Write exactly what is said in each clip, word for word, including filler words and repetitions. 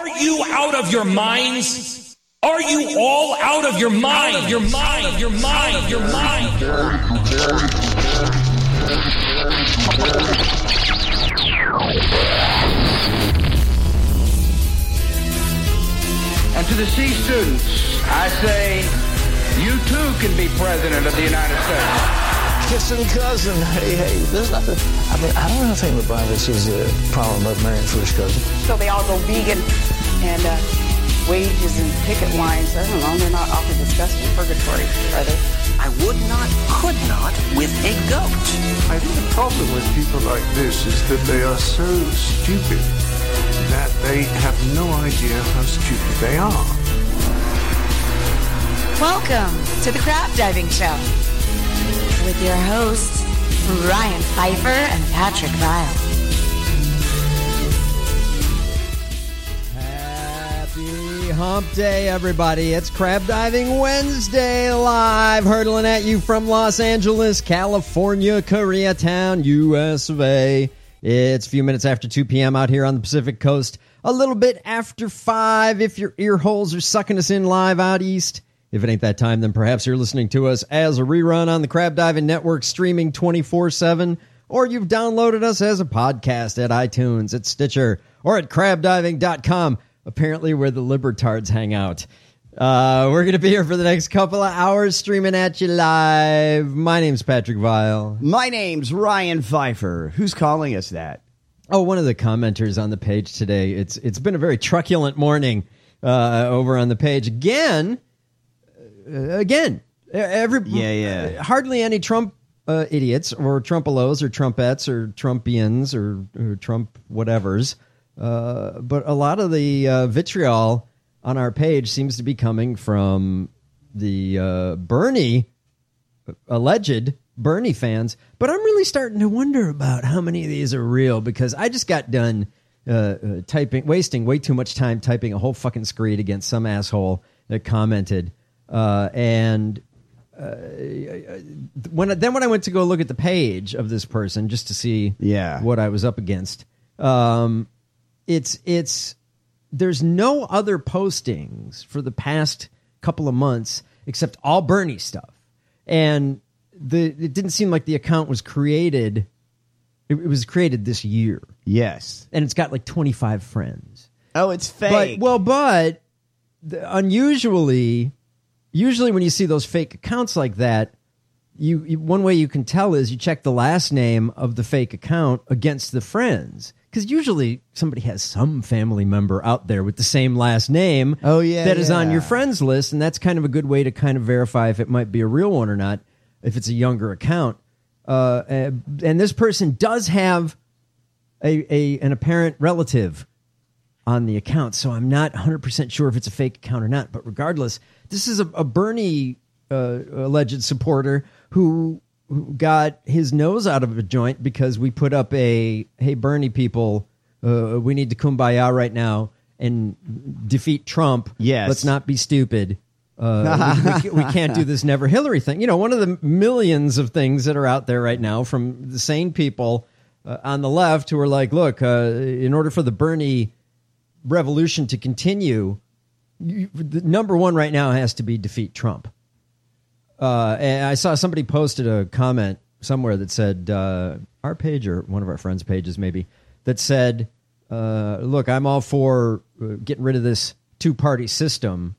Are you out of your minds? Are you all out of your mind? Out of your mind, of your mind, of your mind. And to the C students, I say, you too can be president of the United States. Kissing cousin, hey, hey, there's nothing. I mean, I don't know anything in the Bible that says a problem about marrying first cousin. So they all go vegan and uh, wages and picket lines. I don't know, they're not awfully disgusting. Purgatory, are they? I would not, could not with a goat. I think the problem with people like this is that they are so stupid that they have no idea how stupid they are. Welcome to the Crab Diving Show with your hosts, Ryan Pfeiffer and Patrick Vile. Happy Hump Day, everybody. It's Crab Diving Wednesday, live hurtling at you from Los Angeles, California, Koreatown, U S of A. It's a few minutes after two p.m. out here on the Pacific Coast, a little bit after five if your ear holes are sucking us in live out east. If it ain't that time, then perhaps you're listening to us as a rerun on the Crab Diving Network, streaming twenty-four seven, or you've downloaded us as a podcast at iTunes, at Stitcher, or at crab diving dot com, apparently where the libertards hang out. Uh, we're going to be here for the next couple of hours, streaming at you live. My name's Patrick Vile. My name's Ryan Pfeiffer. Who's calling us that? Oh, one of the commenters on the page today. It's It's been a very truculent morning uh, over on the page. Again... Uh, again, every yeah, yeah. Uh, hardly any Trump uh, idiots or Trumpalos or Trumpettes or Trumpians or, or Trump whatevers, uh, but a lot of the uh, vitriol on our page seems to be coming from the uh, Bernie, alleged Bernie fans. But I'm really starting to wonder about how many of these are real, because I just got done uh, uh, typing, wasting way too much time typing a whole fucking screed against some asshole that commented. Uh, and uh, when then when I went to go look at the page of this person just to see yeah. what I was up against, um, it's it's there's no other postings for the past couple of months except all Bernie stuff, and the it didn't seem like the account was created. It, it was created this year, yes, and it's got like twenty-five friends. Oh, it's fake. But, well, but the, unusually. Usually when you see those fake accounts like that, you, you one way you can tell is you check the last name of the fake account against the friends. Because usually somebody has some family member out there with the same last name oh, yeah, that is yeah. on your friends list, and that's kind of a good way to kind of verify if it might be a real one or not, if it's a younger account. Uh, and this person does have a, a an apparent relative on the account, so I'm not one hundred percent sure if it's a fake account or not. But regardless, this is a, a Bernie uh, alleged supporter who, who got his nose out of a joint because we put up a, hey, Bernie people, uh, we need to kumbaya right now and defeat Trump. Yes. Let's not be stupid. Uh, we, we, we can't do this never Hillary thing. You know, one of the millions of things that are out there right now from the sane people uh, on the left who are like, look, uh, in order for the Bernie revolution to continue, you, the number one right now has to be defeat Trump. Uh, and I saw somebody posted a comment somewhere that said, uh, our page or one of our friends' pages maybe, that said, uh, look, I'm all for uh, getting rid of this two-party system,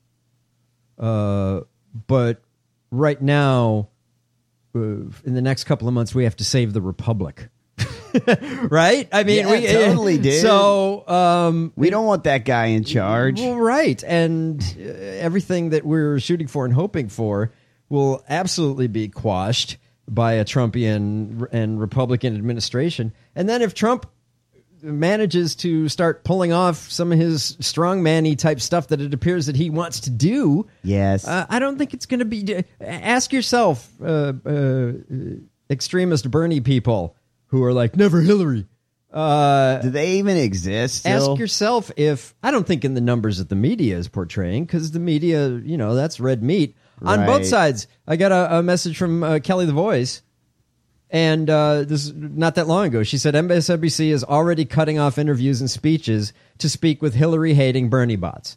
uh, but right now, uh, in the next couple of months, we have to save the republic. Right? I mean, yeah, we totally did. So um, we don't want that guy in charge. Well, right. And uh, everything that we're shooting for and hoping for will absolutely be quashed by a Trumpian and Republican administration. And then if Trump manages to start pulling off some of his strongman-y type stuff that it appears that he wants to do, yes, uh, I don't think it's going to be. Ask yourself, uh, uh, extremist Bernie people who are like, never Hillary. Uh, Do they even exist still? Ask yourself if, I don't think in the numbers that the media is portraying, because the media, you know, that's red meat. Right. On both sides, I got a, a message from uh, Kelly the Voice And uh, this not that long ago, she said M S N B C is already cutting off interviews and speeches to speak with Hillary-hating Bernie bots.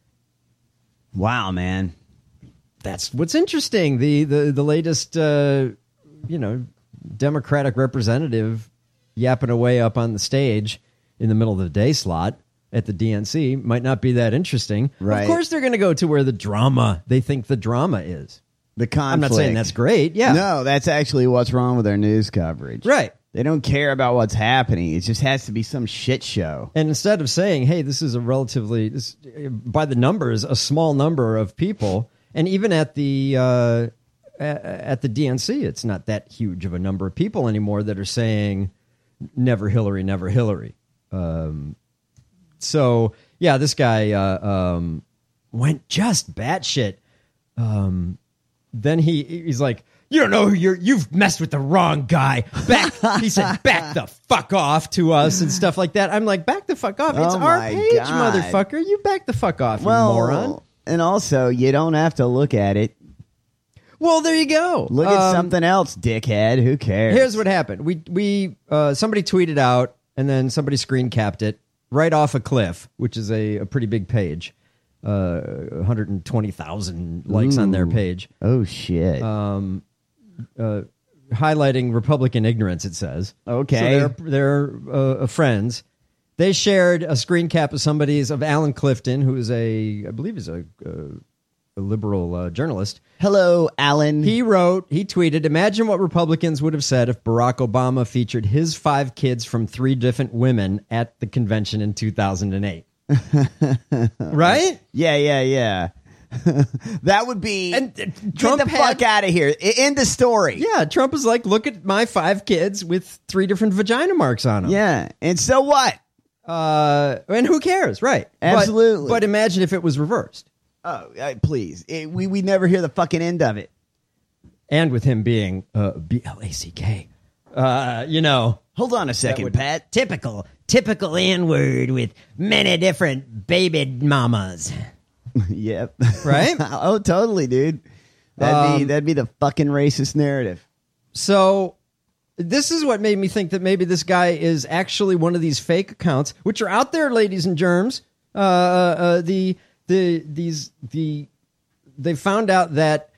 Wow, man. That's what's interesting. The the the latest, uh, you know, Democratic representative yapping away up on the stage in the middle of the day slot at the D N C might not be that interesting. Right. Of course, they're going to go to where the drama they think the drama is. The conflict. I'm not saying that's great. Yeah. No, that's actually what's wrong with their news coverage. Right. They don't care about what's happening. It just has to be some shit show. And instead of saying, hey, this is a relatively, this, by the numbers, a small number of people, and even at the uh, at the D N C, it's not that huge of a number of people anymore that are saying, never Hillary, never Hillary. Um, so, yeah, this guy uh, um, went just batshit. Um, then he he's like, you don't know who you're, you've messed with the wrong guy. Back, he said, back the fuck off to us and stuff like that. I'm like, back the fuck off. It's Oh our my page, God. motherfucker. You back the fuck off, Well, you moron. and also, you don't have to look at it. Well, there you go. Look at Um, something else, dickhead. Who cares? Here's what happened. We we uh, somebody tweeted out, and then somebody screen capped it right off a cliff, which is a, a pretty big page. Uh, one hundred twenty thousand likes on their Ooh. page. Oh, shit. Um, uh, highlighting Republican ignorance, it says. Okay. So they're, they're uh, friends. They shared a screen cap of somebody's, of Alan Clifton, who is a, I believe is a, a, a liberal uh, journalist. Hello, Alan. He wrote, he tweeted, imagine what Republicans would have said if Barack Obama featured his five kids from three different women at the convention in two thousand eight. Right? Yeah, yeah, yeah. That would be. And uh, Get Trump the had- fuck out of here. I- End the story. Yeah, Trump was like, look at my five kids with three different vagina marks on them. Yeah. And so what? Uh, and who cares? Right. Absolutely. But, but imagine if it was reversed. Oh, uh, please. It, we, we never hear the fucking end of it. And with him being uh, B L A C K. Uh, you know. Hold on a second, would- Pat. Typical, typical N-word with many different baby mamas. Yep. Right? Oh, totally, dude. That'd be Um, that'd be the fucking racist narrative. So this is what made me think that maybe this guy is actually one of these fake accounts, which are out there, ladies and germs. Uh, uh, the the these the they found out that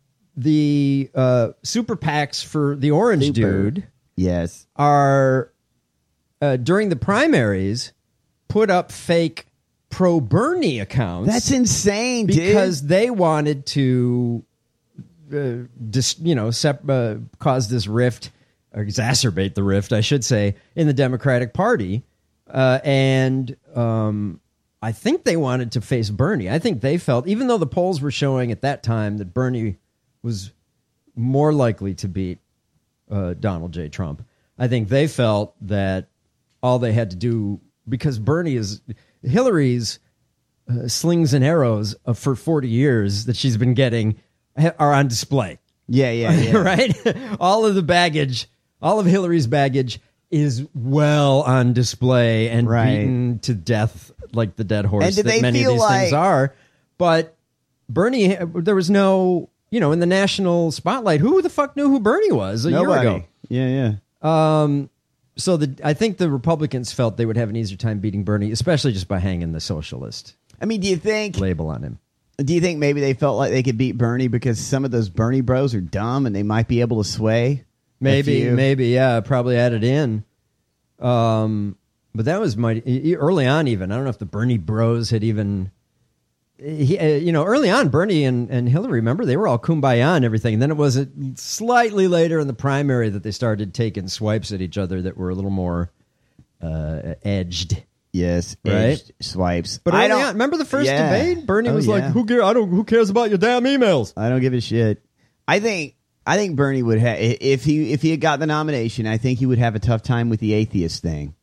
the uh, super PACs for the Orange Super. Dude Yes. are uh, during the primaries put up fake pro Bernie accounts. That's insane, dude. because they wanted to, uh, dis, you know, sep- uh, cause this rift, or exacerbate the rift, I should say, in the Democratic Party, uh, and um, I think they wanted to face Bernie. I think they felt, even though the polls were showing at that time that Bernie was more likely to beat uh, Donald J. Trump, I think they felt that all they had to do, because Bernie is Hillary's uh, slings and arrows of, for forty years that she's been getting ha- are on display. Yeah, yeah, yeah. Right? All of the baggage, all of Hillary's baggage is well on display and Right. beaten to death like the dead horse And did that they many of feel these things like- are. But Bernie, there was no, you know, in the national spotlight, who the fuck knew who Bernie was a Nobody. year ago? Yeah, yeah. Um, so the I think the Republicans felt they would have an easier time beating Bernie, especially just by hanging the socialist I mean, do you think label on him. do you think maybe they felt like they could beat Bernie because some of those Bernie bros are dumb and they might be able to sway? a Maybe, few? maybe, yeah, probably added in. Um, but that was mighty early on. Even I don't know if the Bernie Bros had even, he, uh, you know, early on, Bernie and, and Hillary. Remember, they were all kumbaya and everything. And then it was uh, slightly later in the primary that they started taking swipes at each other that were a little more uh, edged. Yes, Right? edged swipes. But I early don't on, remember the first Yeah. debate? Bernie Oh, was yeah. like, "Who cares? I don't. Who cares about your damn emails?" I don't give a shit. I think I think Bernie would have if he if he had got the nomination. I think he would have a tough time with the atheist thing.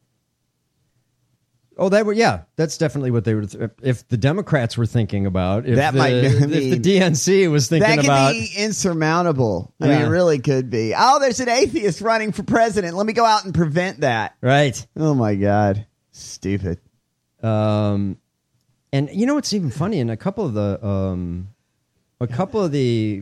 Oh, that were yeah. That's definitely what they were. Th- if the Democrats were thinking about, if That the, might be- I if the mean, D N C was thinking That could about, be insurmountable. I Yeah. mean, it really could be. Oh, there's an atheist running for president. Let me go out and prevent that. right? Oh my God, stupid. Um, and you know what's even funny? In a couple of the um, a couple of the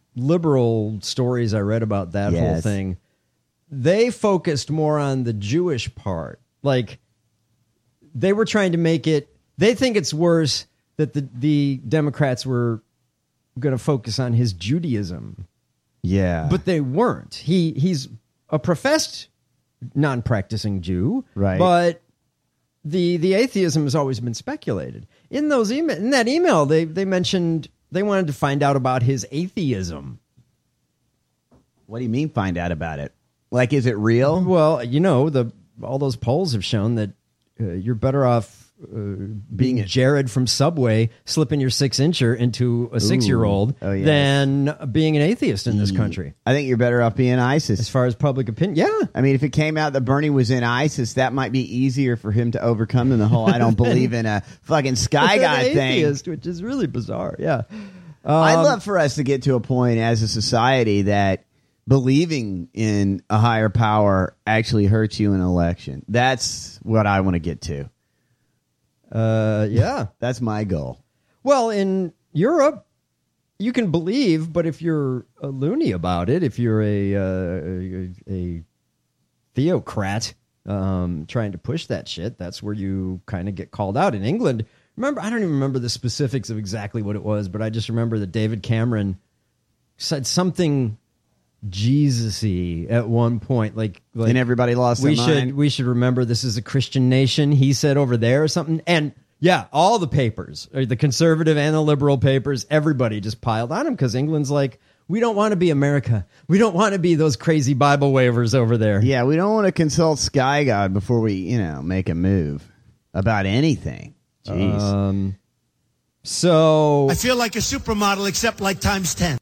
liberal stories I read about that Yes. whole thing, they focused more on the Jewish part. Like, they were trying to make it, they think it's worse that the, the Democrats were going to focus on his Judaism. Yeah. But they weren't. He He's a professed non-practicing Jew. Right. But the the atheism has always been speculated. In those email, in that email, they, they mentioned they wanted to find out about his atheism. What do you mean find out about it? Like, is it real? Well, you know, the all those polls have shown that uh, you're better off uh, being Being a- Jared from Subway, slipping your six-incher into a six-year-old Oh, yes. than being an atheist in this country. I think you're better off being As ISIS. far as public opinion, yeah. I mean, if it came out that Bernie was in ISIS, that might be easier for him to overcome than the whole I don't believe in a fucking sky An guy thing. atheist, which is really bizarre, yeah. I'd Um, love for us to get to a point as a society that believing in a higher power actually hurts you in an election. That's what I want to get to. Uh, yeah. That's my goal. Well, in Europe, you can believe, but if you're a loony about it, if you're a uh, a, a theocrat um, trying to push that shit, that's where you kind of get called out. In England, remember, I don't even remember the specifics of exactly what it was, but I just remember that David Cameron said something Jesus-y at one point, like, like And everybody lost we their should mind. we should remember this is a Christian nation, he said over there or something. And yeah, all the papers, or the conservative and the liberal papers, everybody just piled on him because England's like, we don't want to be America. We don't want to be those crazy Bible waivers over there. Yeah, we don't want to consult Sky God before we, you know, make a move about anything. Jeez. Um, so I feel like a supermodel, except like times ten.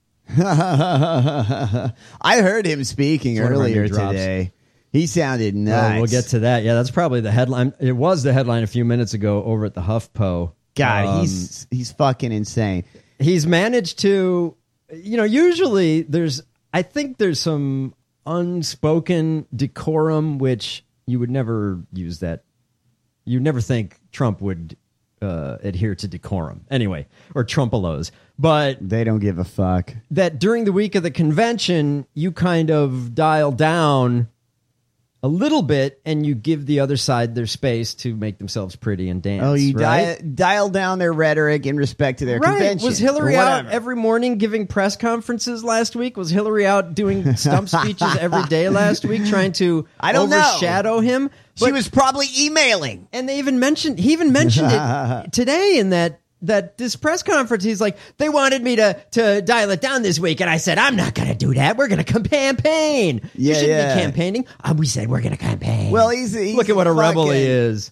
I heard him speaking It's one of our earlier new drops. today. He sounded nuts. Oh, we'll get to that. Yeah, that's probably the headline. It was the headline a few minutes ago over at the HuffPo. God, Um, he's he's fucking insane. He's managed to, you know, usually there's, I think there's some unspoken decorum, which you would never use that. You'd never think Trump would uh, adhere to decorum anyway, or Trumpelos. But They don't give a fuck. that during the week of the convention, you kind of dial down a little bit and you give the other side their space to make themselves pretty and dance. Oh, you right? di- dial down their rhetoric in respect to their Right. convention. Was Hillary or out whatever. every morning giving press conferences last week? Was Hillary out doing stump speeches every day last week trying to I don't know. overshadow him? She But- was probably emailing. and they even mentioned, he even mentioned it today in that, that this press conference. He's like, they wanted me to, to dial it down this week. And I said, I'm not going to do that. We're going to campaign. you Yeah, shouldn't yeah. be campaigning. Uh, we said we're going to campaign. Well, he's, he's Look at what a the rebel he fucking- is.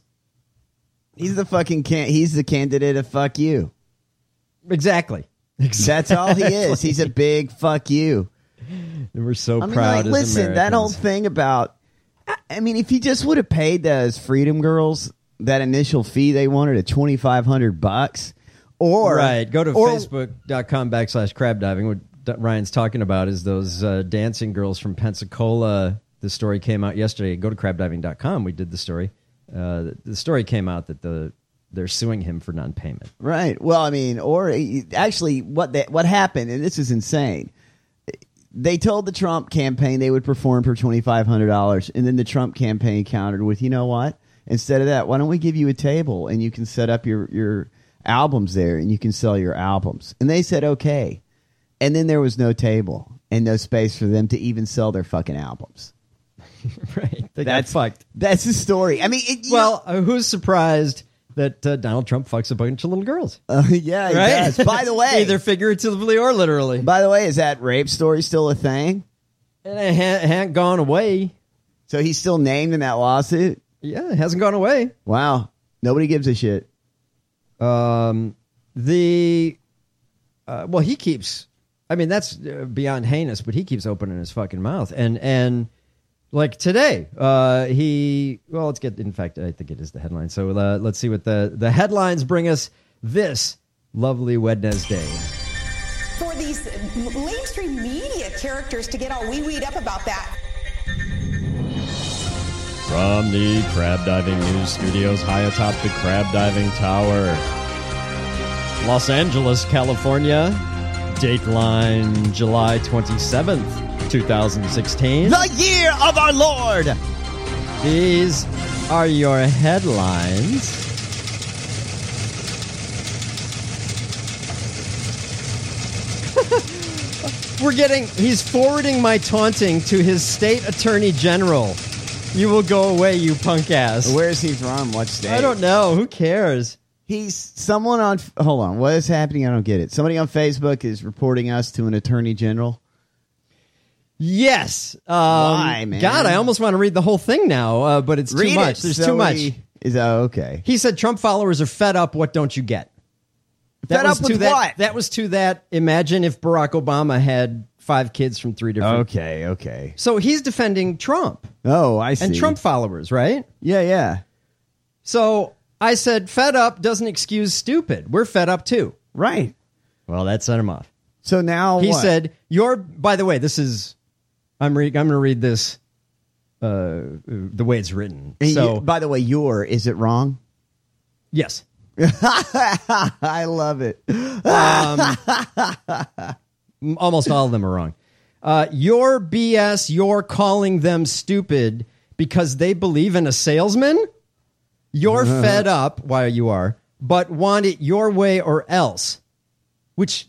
He's the fucking can. He's the candidate of fuck you. Exactly. That's all he is. He's a big fuck you. And we're so I mean, proud like, as listen, Americans. that whole thing about, I- I mean, if he just would have paid those Freedom Girls that initial fee they wanted at twenty-five hundred bucks, or right. Go to or, facebook.com backslash crab diving. What D- Ryan's talking about is those uh, dancing girls from Pensacola. The story came out yesterday. Go to crab diving dot com. We did the story. Uh, the, the story came out that the they're suing him for non-payment. Right. Well, I mean, or actually, what they, what happened, and this is insane. They told the Trump campaign they would perform for twenty-five hundred dollars, and then the Trump campaign countered with, you know what? Instead of that, why don't we give you a table and you can set up your, your albums there and you can sell your albums? And they said, okay. And then there was no table and no space for them to even sell their fucking albums. Right. They That's got fucked. That's the story. I mean, it, you Well, uh, who's surprised that uh, Donald Trump fucks a bunch of little girls? know- uh, yeah, he Right? does. By the way, Either figuratively or literally. by the way, is that rape story still a thing? And it ha- hasn't gone away. So he's still named in that lawsuit? Yeah, it hasn't gone away. Wow. Nobody gives a shit. Um, the uh, well, he keeps. I mean, that's uh, beyond heinous, but he keeps opening his fucking mouth. And and like today, uh, he. Well, let's get. In fact, I think it is the headline. So uh, let's see what the the headlines bring us this lovely Wednesday. For these mainstream media characters to get all wee-weed up about that. From the Crab Diving News Studios high atop the Crab Diving Tower, Los Angeles, California, Dateline July twenty-seventh, twenty sixteen. The year of our Lord. These are your headlines. We're getting, he's forwarding my taunting to his state attorney general. You will go away, you punk ass. Where is he from? What state? I don't know. Who cares? He's someone on, hold on. What is happening? I don't get it. Somebody on Facebook is reporting us to an attorney general. Yes. Um, Why, man? God, I almost want to read the whole thing now, uh, but it's too Read much. it. There's So too much. he- Is that okay? He said Trump followers are fed up. What don't you get? Fed was up to with that, what? That was to that. Imagine if Barack Obama had five kids from three different. Okay, okay. So he's defending Trump Oh, I see. and Trump followers, right? Yeah, yeah. So I said, fed up doesn't excuse stupid. We're fed up too. Right. Well, that set him off. So now He what? said, "You're." By the way, this is. I'm re- I'm going to read this uh, the way it's written. And So you- by the way, your, is it wrong? yes. I love it. Um, almost all of them are wrong. Uh, your B S, you're calling them stupid because they believe in a salesman? You're fed up, why you are, but want it your way or else. Which,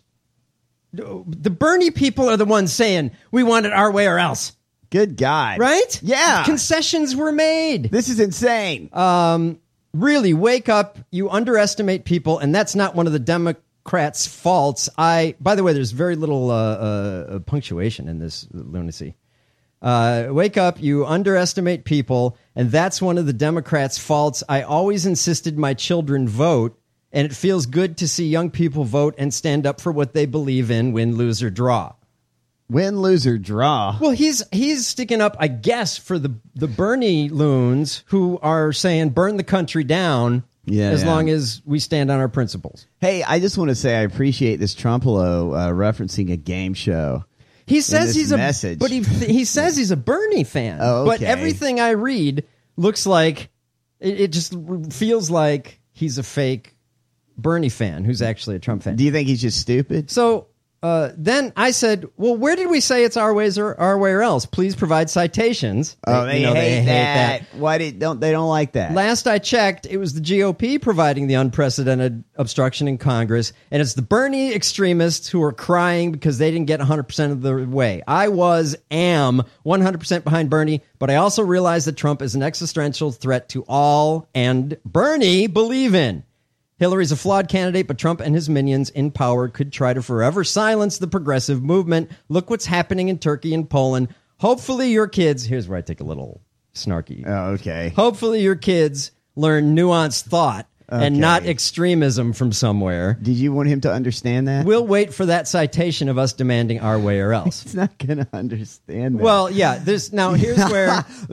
the Bernie people are the ones saying, we want it our way or else. Good God. Right? Yeah. Concessions were made. This is insane. Um, really, wake up. You underestimate people, and that's not one of the Democrats' faults. I, by the way, there's very little uh, uh, punctuation in this lunacy. Uh, wake up. You underestimate people, and that's one of the Democrats' faults. I always insisted my children vote, and it feels good to see young people vote and stand up for what they believe in, win, lose, or draw. Win, lose, or draw. Well, he's he's sticking up, I guess, for the the Bernie loons who are saying burn the country down. Yeah, as yeah. long as we stand on our principles. Hey, I just want to say I appreciate this Trumpolo uh, referencing a game show. He says this he's a message. but he he says he's a Bernie fan. Oh, But okay. everything I read looks like it, it just feels like he's a fake Bernie fan who's actually a Trump fan. Do you think he's just stupid? So uh, then I said, well, where did we say it's our ways or our way or else? Please provide citations. Oh, they, you know, hate, they that. hate that. Why did, don't they don't like that? Last I checked, it was the G O P providing the unprecedented obstruction in Congress, and it's the Bernie extremists who are crying because they didn't get one hundred percent of the way. I was, am one hundred percent behind Bernie, but I also realize that Trump is an existential threat to all, and Bernie believe in. Hillary's a flawed candidate, but Trump and his minions in power could try to forever silence the progressive movement. Look what's happening in Turkey and Poland. Hopefully your kids, here's where I take a little snarky. Oh, okay. Hopefully your kids learn nuanced thought and Okay. not extremism from somewhere. Did you want him to understand that? We'll wait for that citation of us demanding our way or else. He's not going to understand that. Well, yeah, there's now here's where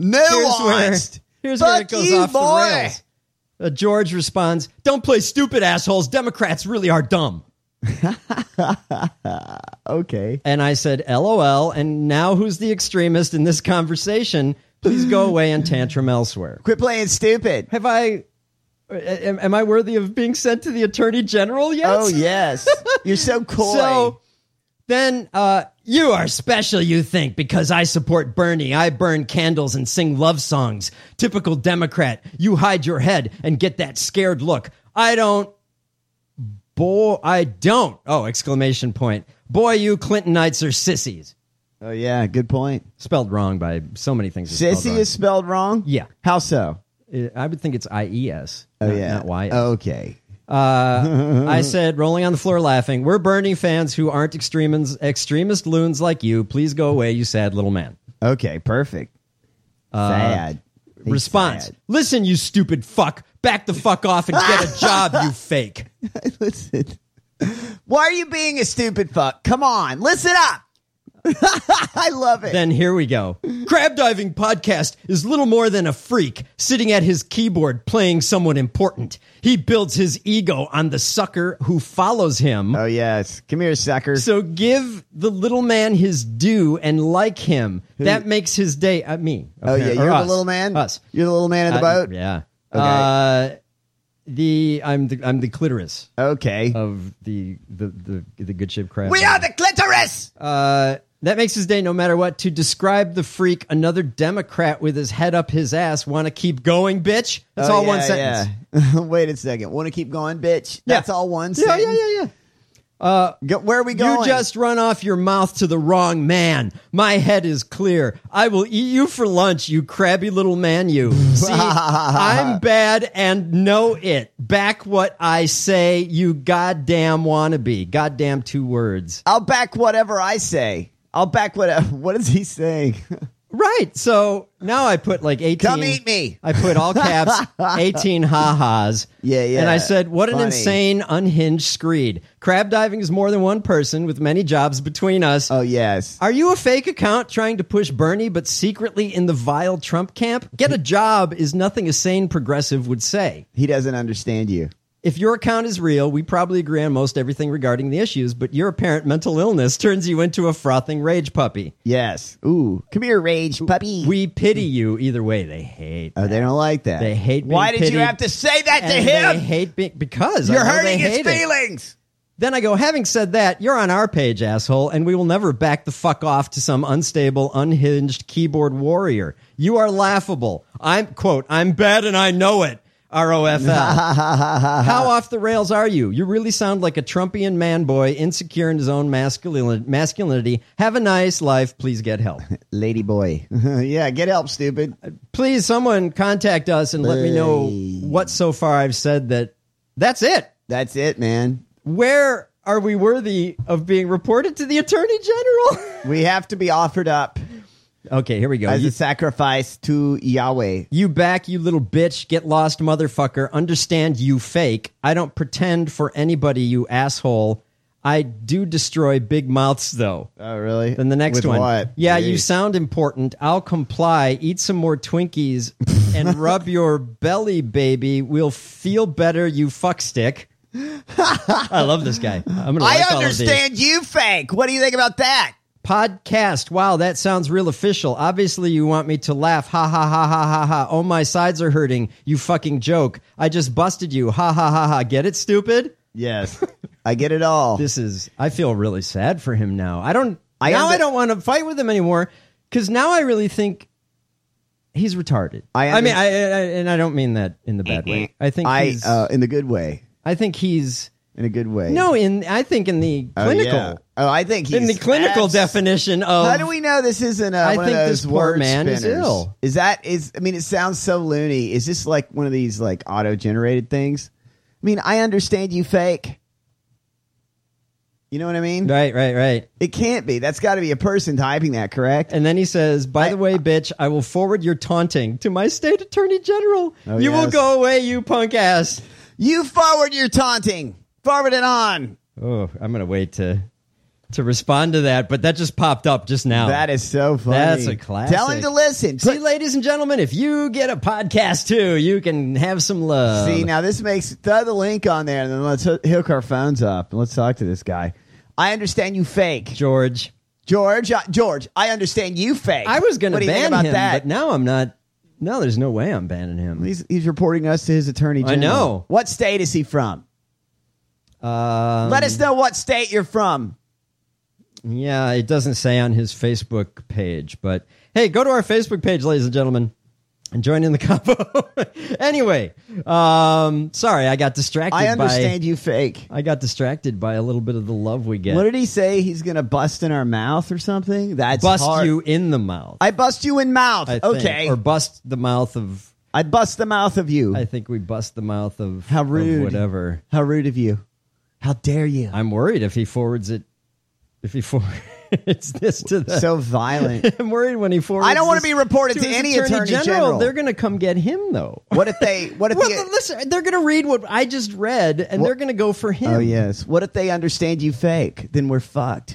Nuanced. here's where, here's where Fuck it goes you, off boy. the rails. Uh, George responds, "Don't play stupid, assholes. Democrats really are dumb." Okay. And I said, LOL. And now who's the extremist in this conversation? Please go away and tantrum elsewhere. Quit playing stupid. Have I, am, am I worthy of being sent to the attorney general yet? Oh, yes. You're so coy. So then, uh, you are special, you think, because I support Bernie. I burn candles and sing love songs. Typical Democrat. You hide your head and get that scared look. I don't. Boy, I don't. Oh, exclamation point. Boy, you Clintonites are sissies. Oh, yeah. Good point. Spelled wrong by so many things. it's spelled Sissy wrong. is spelled wrong? Yeah. How so? Uh, I would think it's I E S. Oh, not, yeah. Not Y S. Okay. Uh, I said, rolling on the floor laughing, we're Bernie fans who aren't extremist, extremist loons like you. Please go away, you sad little man. Okay, perfect. Uh, Sad. He's Response. sad. Listen, you stupid fuck. Back the fuck off and get a job, you fake. Listen. Why are you being a stupid fuck? Come on, listen up. I love it. Then here we go. Crab Diving Podcast is little more than a freak sitting at his keyboard playing someone important. He builds his ego on the sucker who follows him. Oh, yes. Come here, sucker. So give the little man his due and like him. That makes his day. Uh, me. Oh, yeah. Or You're us. the little man? Us. You're the little man in the Uh, boat? Yeah. Okay. Uh, The I'm the I'm the clitoris. Okay. Of the the the, the Good Ship Crab. We are the clitoris. Uh, that makes his day no matter what. To describe the freak, another Democrat with his head up his ass. Want to keep going, bitch? That's oh, all yeah, one sentence. Yeah. Wait a second. Want to keep going, bitch? That's yeah. all one yeah, sentence? Yeah, yeah, yeah. Uh, Go, where are we going? You just run off your mouth to the wrong man. My head is clear. I will eat you for lunch, you crabby little man, you. See, I'm bad and know it. Back what I say, you goddamn wannabe. Goddamn two words. I'll back whatever I say. I'll back whatever. What is he saying? Right. So now I put like eighteen. Come eat me. I put all caps, eighteen ha-has. Yeah, yeah. And I said, what an Funny. insane, unhinged screed. Crab diving is more than one person with many jobs between us. Oh, yes. Are you a fake account trying to push Bernie but secretly in the vile Trump camp? Get a job is nothing a sane progressive would say. He doesn't understand you. If your account is real, we probably agree on most everything regarding the issues, but your apparent mental illness turns you into a frothing rage puppy. Yes. Ooh, come here, rage puppy. We pity you either way. They hate Oh, that. they don't like that. They hate being Why did pitied, you have to say that to and him? They hate being, because You're I know hurting they his hate it. feelings. Then I go, having said that, you're on our page, asshole, and we will never back the fuck off to some unstable, unhinged keyboard warrior. You are laughable. I'm, quote, I'm bad and I know it. R O F L. How off the rails are you? You really sound like a Trumpian man boy, insecure in his own masculin- masculinity. Have a nice life. Please get help. Lady boy. Yeah, get help, stupid. Please, someone contact us and let me know what so far I've said that that's it. That's it, man. Where are we worthy of being reported to the Attorney General? We have to be offered up. Okay, here we go. As you, a sacrifice to Yahweh. You back, you little bitch. Get lost, motherfucker. Understand, you fake. I don't pretend for anybody, you asshole. I do destroy big mouths, though. Oh, really? Then the next With one. What? Yeah, Jeez. you sound important. I'll comply. Eat some more Twinkies and rub your belly, baby. We'll feel better, you fuckstick. I love this guy. I'm gonna like I all of these. understand you fake. What do you think about that? Podcast. Wow, that sounds real official. Obviously, you want me to laugh. Ha, ha, ha, ha, ha, ha. Oh, my sides are hurting. You fucking joke. I just busted you. Ha, ha, ha, ha. Get it, stupid? Yes. I get it all. This is, I feel really sad for him now. I don't, I now under- I don't want to fight with him anymore because now I really think he's retarded. I, I mean, I, I, and I don't mean that in the bad way. I think I, he's, uh, in the good way. I think he's, in a good way. No, in I think in the clinical. Oh, yeah. oh I think he's in the clinical abs- definition of. How do we know this isn't? A, I one think of those this poor word man spinners? is ill. Is that is? I mean, it sounds so loony. Is this like one of these like auto-generated things? I mean, I understand you fake. You know what I mean? Right, right, right. It can't be. That's got to be a person typing that, correct? And then he says, by I, the way, bitch, I will forward your taunting to my state attorney general. Oh, you yes. will go away, you punk ass. You forward your taunting. Forward it on. Oh, I'm going to wait to to respond to that, but that just popped up just now. That is so funny. That's a classic. Tell him to listen. See, ladies and gentlemen, if you get a podcast too, you can have some love. See, now this makes, throw the link on there and then let's hook our phones up and let's talk to this guy. I understand you fake. George. George, uh, George, I understand you fake. I was going to ban about him, that? but now I'm not. No, there's no way I'm banning him. He's, he's reporting us to his attorney general. I know. What state is he from? Um, Let us know what state you're from. Yeah, it doesn't say on his Facebook page, but hey, go to our Facebook page, ladies and gentlemen, and join in the combo. Anyway, um, sorry, I got distracted. I understand by, you fake. I got distracted by a little bit of the love we get. What did he say? He's going to bust in our mouth or something? That's bust hard. you in the mouth. I bust you in mouth. I think. Okay. Or bust the mouth of. I bust the mouth of you. I think we bust the mouth of. How rude. Of whatever. How rude of you. How dare you? I'm worried if he forwards it. If he forwards this to the. So violent. I'm worried when he forwards. I don't want to this be reported to, to his any attorney, attorney general. general. They're going to come get him, though. What if they? What if well, they? Listen, they're going to read what I just read, and what, they're going to go for him. Oh yes. What if they understand you fake? Then we're fucked.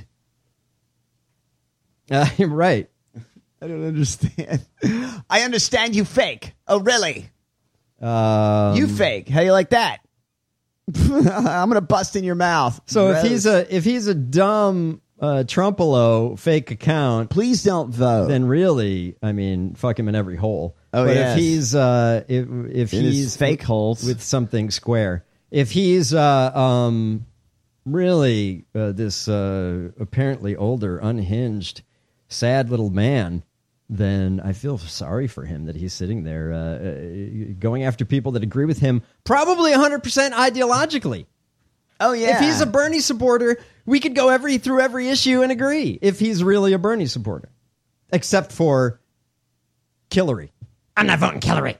Uh, right. I don't understand. I understand you fake. Oh really? Um, you fake. How you like that? I'm gonna bust in your mouth. So Gross. if he's a if he's a dumb uh, Trumpolo fake account, please don't vote. Then really, I mean, fuck him in every hole. Oh, but yes. if he's uh, if if In his he's fake with, holes with something square, if he's uh, um, really uh, this uh, apparently older, unhinged, sad little man, then I feel sorry for him that he's sitting there uh, uh, going after people that agree with him, probably one hundred percent ideologically. Oh, yeah. If he's a Bernie supporter, we could go every through every issue and agree if he's really a Bernie supporter. Except for Hillary. I'm not voting Hillary.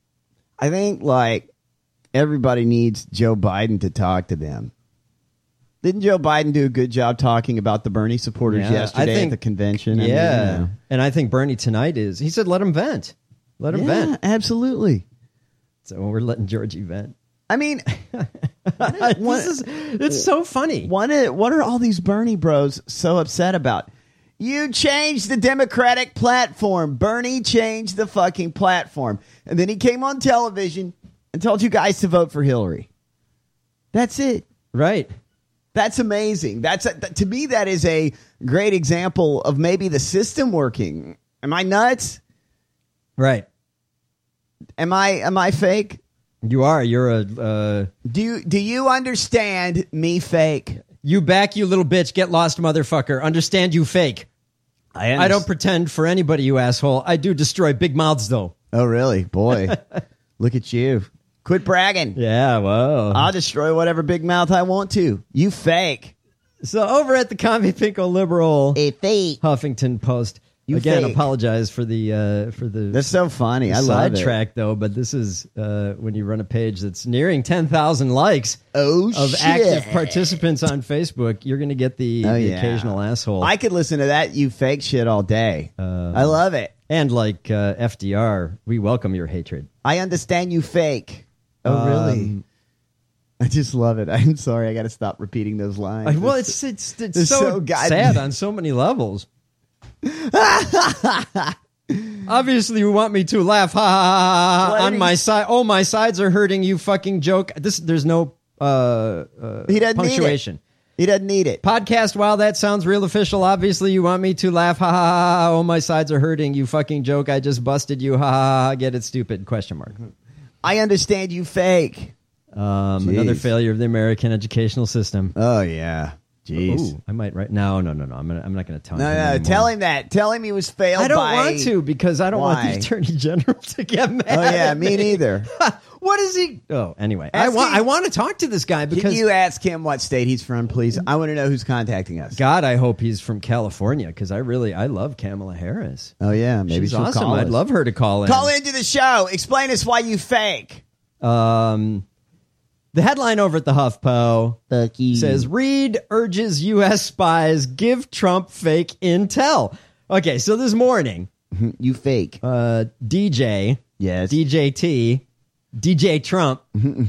I think, like, everybody needs Joe Biden to talk to them. Didn't Joe Biden do a good job talking about the Bernie supporters Yeah, yesterday I think, at the convention? I Yeah. mean, you know. And I think Bernie tonight is, he said, let him vent. Let him Yeah, vent. absolutely. So we're letting Georgie vent. I mean, this is, it's so funny. What are, what are all these Bernie bros so upset about? You changed the Democratic platform. Bernie changed the fucking platform. And then he came on television and told you guys to vote for Hillary. That's it. Right. That's amazing. That's a, that, to me, that is a great example of maybe the system working. Am I nuts? Right. Am I am I fake? You are. You're a... Uh, do you, do you understand me fake? You back, you little bitch. Get lost, motherfucker. Understand you fake. I, I don't pretend for anybody, you asshole. I do destroy big mouths, though. Oh, really? Boy. Look at you. Quit bragging. Yeah, whoa. I'll destroy whatever big mouth I want to. You fake. So over at the Commie Pinko Liberal a fake Huffington Post, you again, fake. apologize for the uh, for the that's so funny. I love it. Sidetrack though, but this is uh, when you run a page that's nearing ten thousand likes. Oh, of shit. active participants on Facebook. You're going to get the, oh, the yeah. occasional asshole. I could listen to that you fake shit all day. Uh, I love it. And like uh, F D R, we welcome your hatred. I understand you fake. Oh, really? Um, I just love it. I'm sorry. I got to stop repeating those lines. Well, it's it's it's, it's so, so God- sad on so many levels. Obviously, you want me to laugh ha, ha, ha, ha, on he- my side. Oh, my sides are hurting. You fucking joke. This there's no uh, uh, He doesn't punctuation. need it. He doesn't need it. Podcast. Wow, that sounds real official. Obviously, you want me to laugh. Ha ha ha. ha. Oh, my sides are hurting. You fucking joke. I just busted you. Ha ha ha. Get it? Stupid? Question mark. I understand you fake. Um, another failure of the American educational system. Oh yeah. Jeez. Ooh, I might write. No, no, no, no. I'm gonna. I'm not going to tell No, him. no. anymore. Tell him that. Tell him he was failed. I don't by... want to because I don't Why? want the Attorney General to get mad. Oh yeah, at me neither. What is he? Oh, anyway, Ask I want. him- I want to talk to this guy Can because you ask him what state he's from, please? I want to know who's contacting us. God, I hope he's from California because I really I love Kamala Harris. Oh yeah, maybe She's she'll awesome. call I'd us. love her to call in. Call into the show. Explain us why you fake. Um, the headline over at the HuffPo Bucky. says Reid urges U S spies give Trump fake intel. Okay, so this morning, You fake. uh, D J, Yes. D J T, D J Trump,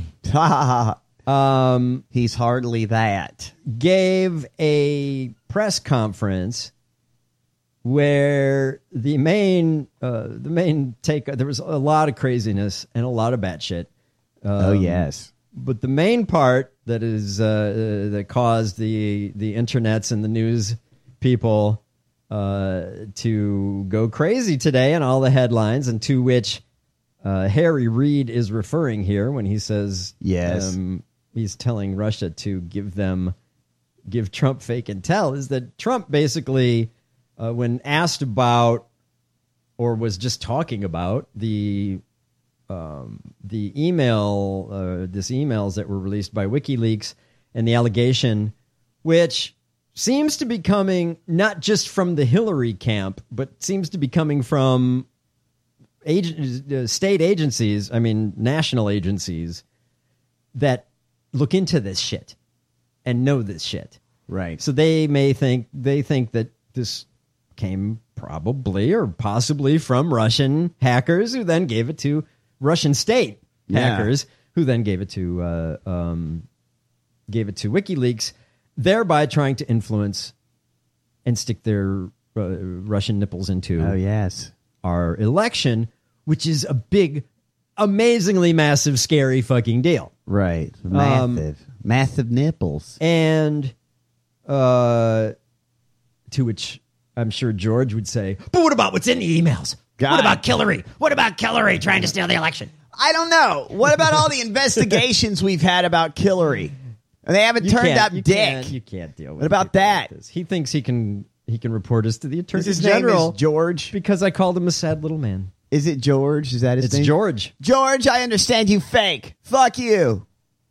um, He's hardly that. gave a press conference where the main uh, the main take there was a lot of craziness and a lot of batshit. Um, Oh yes. But the main part that is uh, uh, that caused the the internets and the news people uh, to go crazy today and all the headlines, and to which uh, Harry Reid is referring here when he says Yes. um, he's telling Russia to give them give Trump fake intel, is that Trump basically uh, when asked about or was just talking about the Um, the email, uh, this emails that were released by WikiLeaks and the allegation, which seems to be coming not just from the Hillary camp, but seems to be coming from agent, uh, state agencies, I mean, national agencies that look into this shit and know this shit. Right. So they may think, they think that this came probably or possibly from Russian hackers who then gave it to Russian state Yeah. hackers who then gave it to uh, um, gave it to WikiLeaks, thereby trying to influence and stick their uh, Russian nipples into Oh yes. our election, which is a big, amazingly massive, scary fucking deal. Right. Um, Massive. Massive nipples. And uh, To which I'm sure George would say, but what about what's in the emails? God. What about Hillary? What about Hillary trying to steal the election? I don't know. What about all the investigations we've had about Hillary? And they haven't You turned can't- up you dick. can't- you can't deal with What about people that? like this. He thinks he can he can report us to the Attorney His General. name is George. Because I called him a sad little man. Is it George? Is that his It's name? George. George, I understand you fake. Fuck you.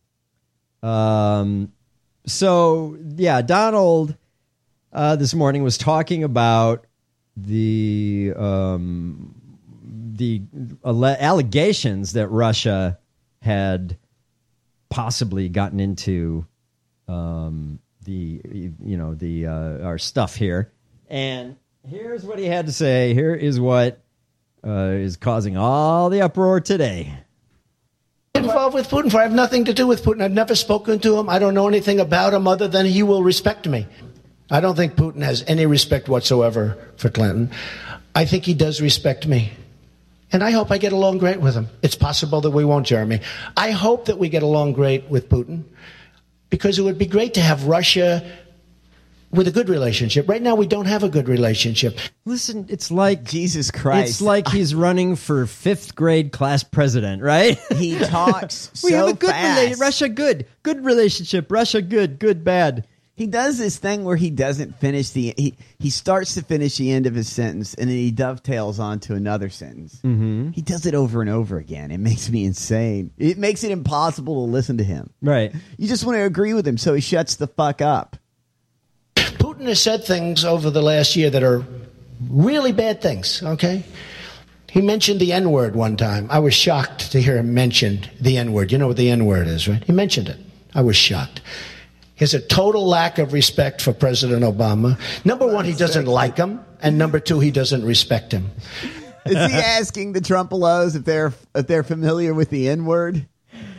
Um. So yeah, Donald uh, this morning was talking about the um the alle- allegations that Russia had possibly gotten into um the you know the uh, our stuff here, and here's what he had to say. Here is what uh, is causing all the uproar today. Involved with Putin, for I have nothing to do with Putin. I've never spoken to him. I don't know anything about him other than he will respect me. I don't think Putin has any respect whatsoever for Clinton. I think he does respect me. And I hope I get along great with him. It's possible that we won't, Jeremy. I hope that we get along great with Putin, because it would be great to have Russia with a good relationship. Right now, we don't have a good relationship. Listen, it's like Jesus Christ. It's like he's running for fifth grade class president, right? He talks we so have a good fast. rela- Russia good, good relationship. Russia good, good bad. He does this thing where he doesn't finish the he he starts to finish the end of his sentence and then he dovetails onto another sentence. Mm-hmm. He does it over and over again. It makes me insane. It makes it impossible to listen to him. Right. You just want to agree with him, so he shuts the fuck up. Putin has said things over the last year that are really bad things, okay? He mentioned the N-word one time. I was shocked to hear him mention the N-word. You know what the N-word is, right? He mentioned it. I was shocked. He has a total lack of respect for President Obama. Number one, he doesn't like him. And number two, he doesn't respect him. Is he asking the Trumpelos if they're if they're familiar with the N-word?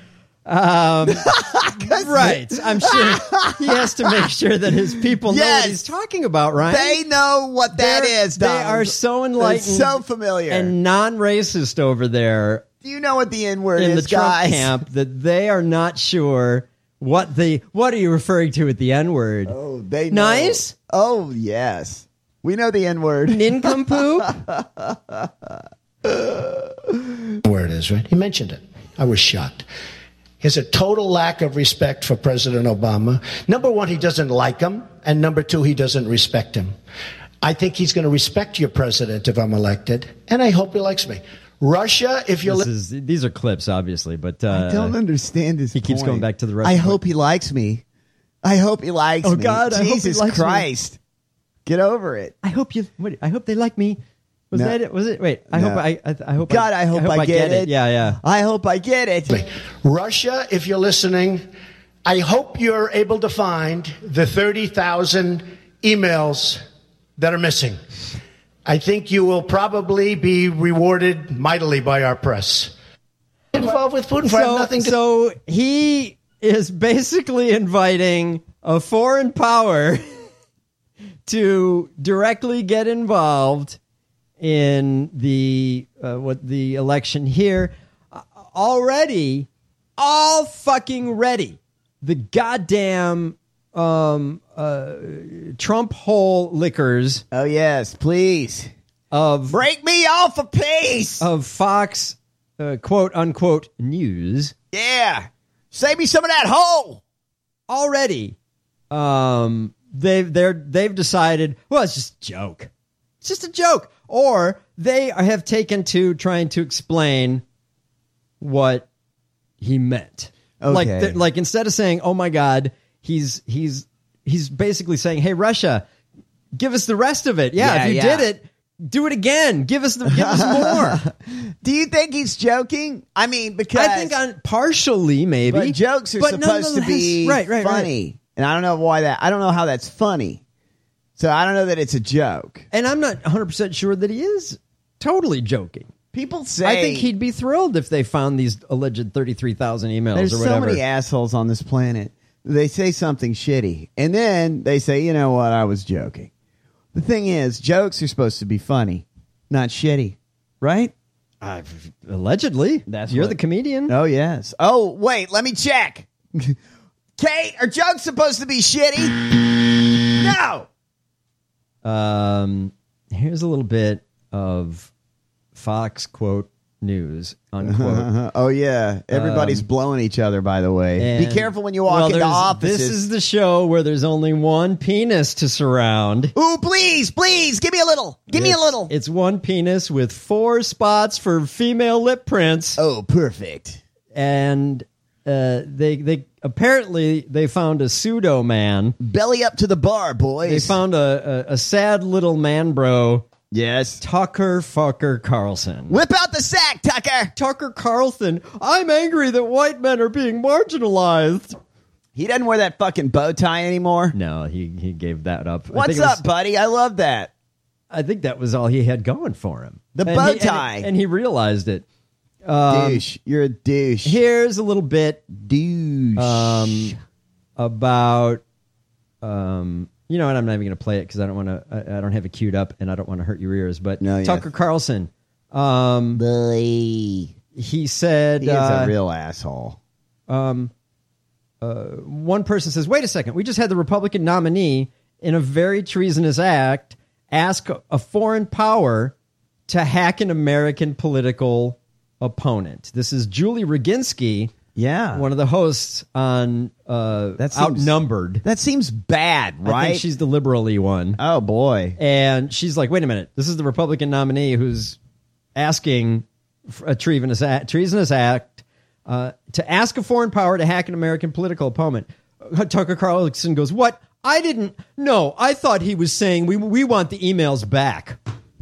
Um, right. I'm sure he has to make sure that his people know Yes. what he's talking about, Ryan. They know what that They're- is, They Donald. are so enlightened, They're so familiar. and non-racist over there Do you know what the N-word in is, the Trump guys? camp that they are not sure what the what are you referring to with the N-word? Oh, they know. Nice? Oh, yes. We know the N-word. Nincompoop? Where it is, right? He mentioned it. I was shocked. He has a total lack of respect for President Obama. Number one, he doesn't like him. And number two, he doesn't respect him. I think he's going to respect your president if I'm elected. And I hope he likes me. Russia, if you're... This Li- is, these are clips, obviously, but uh, I don't understand his he keeps point. going back to the Russia I point. hope he likes me. I hope he likes Oh, me. God, I hope he Jesus likes me. Christ. Get over it. I hope you. What, I hope they like me. Was No. that it? Was it? Wait. I No. hope I. I, I hope. God, I hope I, get, it. Yeah, yeah. I hope I get it. Russia, if you're listening, I hope you're able to find the thirty thousand emails that are missing. I think you will probably be rewarded mightily by our press. Involved with Putin, for I have So, nothing to... so he is basically inviting a foreign power to directly get involved in the uh, what the election here. Uh, already, all fucking ready. The goddamn um, uh, Trump hole liquors. Oh, yes, please. Of Break me off a piece. of Fox uh, quote unquote news. Yeah. Save me some of that hole. Already, um, they've they're they've decided. Well, it's just a joke. It's just a joke. Or they have taken to trying to explain what he meant. Okay. Like th- like instead of saying, "Oh my God," he's he's he's basically saying, "Hey, Russia, give us the rest of it. Yeah, Yeah, if you yeah. did it, do it again. Give us the give us more." Do you think he's joking? I mean, because I think on partially maybe, but jokes are but supposed to be nonetheless- right, right, funny, right. and I don't know why that. I don't know how that's funny. So I don't know that it's a joke. And I'm not one hundred percent sure that he is totally joking. People say I think he'd be thrilled if they found these alleged thirty-three thousand emails there's or so whatever. many assholes on this planet. They say something shitty, and then they say, "You know what? I was joking." The thing is, jokes are supposed to be funny, not shitty, right? Uh, allegedly. That's You're what- the comedian. Oh yes. Oh wait, let me check. Kate, are jokes supposed to be shitty? No. Um, here's a little bit of Fox quote news unquote. Oh yeah, everybody's Um, blowing each other. By the way, be and- careful when you walk well, into there's- offices. This is the show where there's only one penis to surround. Ooh, please, please, give me a little. Give me a It's- little. It's one penis with four spots for female lip prints. Oh, perfect. And uh, they they apparently they found a pseudo man. Belly up to the bar, boys. They found a, a, a sad little man bro. Yes. Tucker fucker Carlson. Whip out the sack, Tucker. Tucker Carlson. I'm angry that white men are being marginalized. He doesn't wear that fucking bow tie anymore. No, he, he gave that up. I What's think it was- up, buddy? I love that. I think that was all he had going for him. The And bow he- tie. And, and he realized it. Um, douche. You're a douche. Here's a little bit douche. um, about, um, you know what? I'm not even going to play it because I don't want to. I, I don't have it queued up, and I don't want to hurt your ears. But No, yeah. Tucker Carlson, um, Boy. he said, He is uh, a real asshole. um, uh, one person says, "Wait a second, we just had the Republican nominee in a very treasonous act ask a foreign power to hack an American political opponent." This is Julie Roginski. Yeah. One of the hosts on uh, That seems- Outnumbered. That seems bad, right? I think she's the liberal-y one. Oh, boy. And she's like, wait a minute. This is the Republican nominee who's asking for a treasonous act, treasonous act uh, to ask a foreign power to hack an American political opponent. Uh, Tucker Carlson goes, what? I didn't. No, I thought he was saying we, we want the emails back.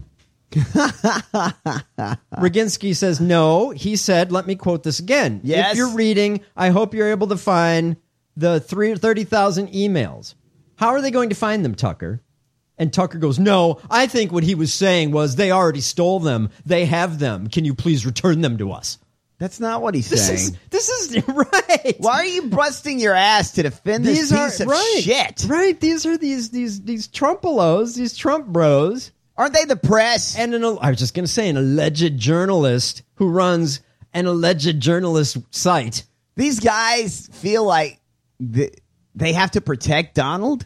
Roginski says, no, he said, let me quote this again. Yes. If you're reading, I hope you're able to find the thirty thousand emails. How are they going to find them, Tucker? And Tucker goes, no, I think what he was saying was they already stole them. They have them. Can you please return them to us? That's not what he's This saying. is, this is right. Why are you busting your ass to defend this These are piece of right, shit? right. These are these these these Trumpalos, these Trump bros. Aren't they the press? And an, I was just going to say an alleged journalist who runs an alleged journalist site. These guys feel like th- they have to protect Donald.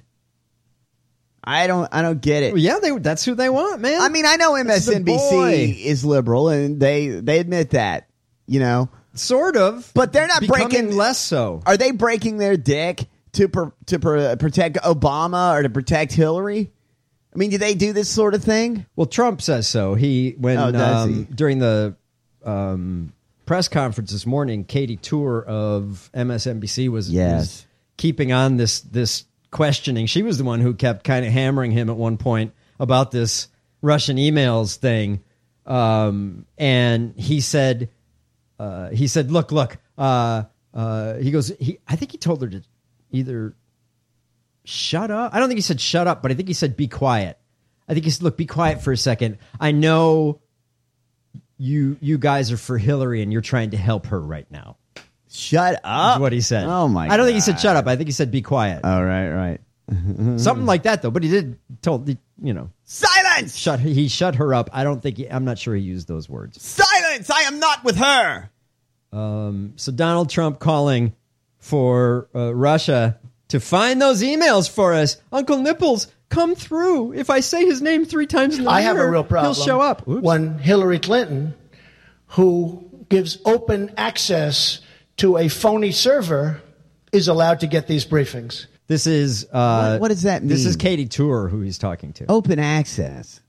I don't. I don't get it. Well, yeah, they, that's who they want, man. I mean, I know That's the M S N B C boy. is liberal, and they they admit that. You know, Sort of, but they're not becoming breaking. less so. Are they breaking their dick to pr- to pr- protect Obama or to protect Hillary? I mean, do they do this sort of thing? Well, Trump says so. He when Oh, does um, he? during the um, press conference this morning, Katie Tour of M S N B C was, Yes. was keeping on this this questioning. She was the one who kept kind of hammering him at one point about this Russian emails thing, um, and he said, uh, he said, look, look. Uh, uh, he goes. He I think he told her to either shut up. I don't think he said shut up, but I think he said be quiet. I think he said, look, be quiet for a second. I know you you guys are for Hillary and you're trying to help her right now. Shut up. Is what he said. Oh my! I don't think he God. said shut up. I think he said be quiet. Oh right, right. Something like that though. But he did told you know Silence. shut he shut her up. I don't think he, I'm not sure he used those words. Silence. I am not with her. Um, so Donald Trump calling for uh, Russia to find those emails for us. Uncle Nipples, come through. If I say his name three times in the I have a mirror, real problem. he'll show up. Oops. When Hillary Clinton, who gives open access to a phony server, is allowed to get these briefings. This is uh, What- what does that This mean? is Katie Tour who he's talking to. Open access.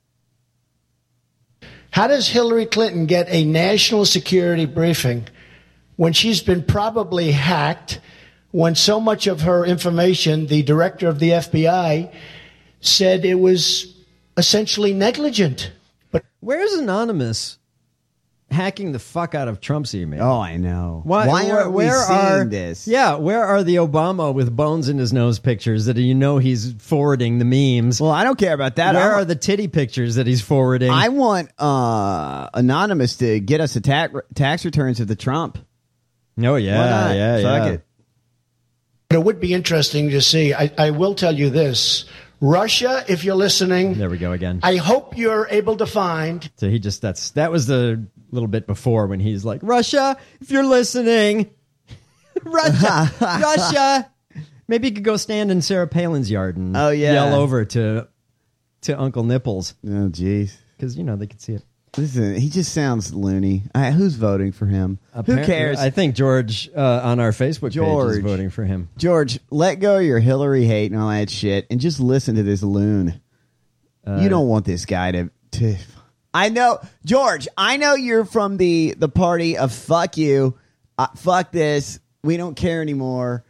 How does Hillary Clinton get a national security briefing when she's been probably hacked, when so much of her information, the director of the F B I said it was essentially negligent? But Where's Anonymous hacking the fuck out of Trump's email? Oh, I know. Why, Why where, aren't we where seeing are, this? Yeah, where are the Obama with bones in his nose pictures that you know he's forwarding the memes? Well, I don't care about that. Where I are the titty pictures that he's forwarding? I want uh, Anonymous to get us a tax tax returns of the Trump. oh, yeah, Why not? yeah, Fuck yeah. it. it would be interesting to see. I, I will tell you this. Russia, if you're listening, There we go again. I hope you're able to find So he just, that's, that was the little bit before when he's like, Russia, if you're listening, Russia, Russia. Maybe you could go stand in Sarah Palin's yard and Oh, yeah. yell over to to Uncle Nipples. Oh, jeez. Because, you know, they could see it. Listen, he just sounds loony. I, who's voting for him? Apparently, Who cares? I think George uh, on our Facebook George. page is voting for him. George, let go of your Hillary hate and all that shit and just listen to this loon. Uh, you don't want this guy to... to I know, George, I know you're from the, the party of fuck you, uh, fuck this, we don't care anymore.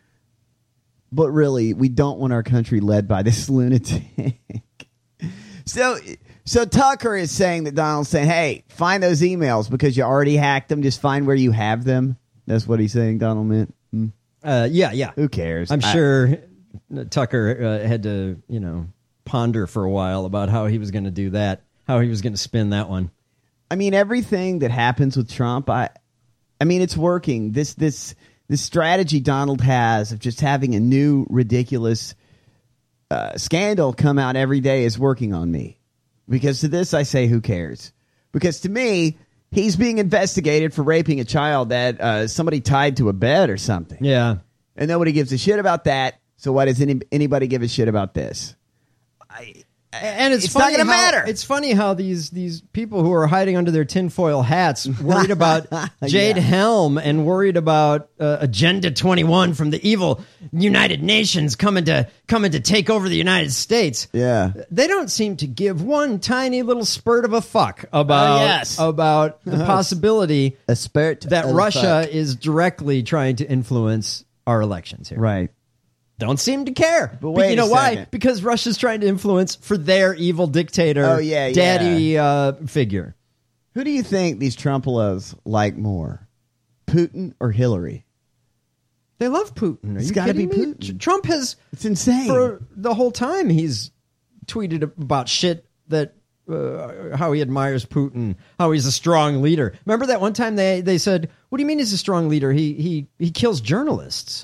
But really, we don't want our country led by this lunatic. so... So Tucker is saying that Donald's saying, hey, find those emails because you already hacked them. Just find where you have them. That's what he's saying Donald meant. Hmm. Uh, yeah, yeah. Who cares? I'm I, sure Tucker uh, had to, you know, ponder for a while about how he was going to do that, how he was going to spin that one. I mean, everything that happens with Trump, I I mean, it's working. This this this strategy Donald has of just having a new ridiculous uh, scandal come out every day is working on me. Because to this, I say, who cares? Because to me, he's being investigated for raping a child that uh, somebody tied to a bed or something. Yeah. And nobody gives a shit about that. So why does any, anybody give a shit about this? I, and it's, it's funny not going to how- matter. It's funny how these these people who are hiding under their tinfoil hats worried about Jade Yeah. Helm and worried about uh, Agenda twenty-one from the evil United Nations coming to coming to take over the United States. Yeah. They don't seem to give one tiny little spurt of a fuck about Oh, yes. about the possibility a spurt that of Russia fuck. is directly trying to influence our elections here. Right. Don't seem to care. But, wait you know a why? second. Because Russia's trying to influence for their evil dictator, Oh, yeah, yeah. daddy uh, figure. Who do you think these Trumpelos like more? Putin or Hillary? They love Putin. Are It's you gotta kidding be me? Putin. Tr- Trump has, It's insane. for the whole time, he's tweeted about shit that uh, how he admires Putin, how he's a strong leader. Remember that one time they they said, "What do you mean he's a strong leader? He he he kills journalists."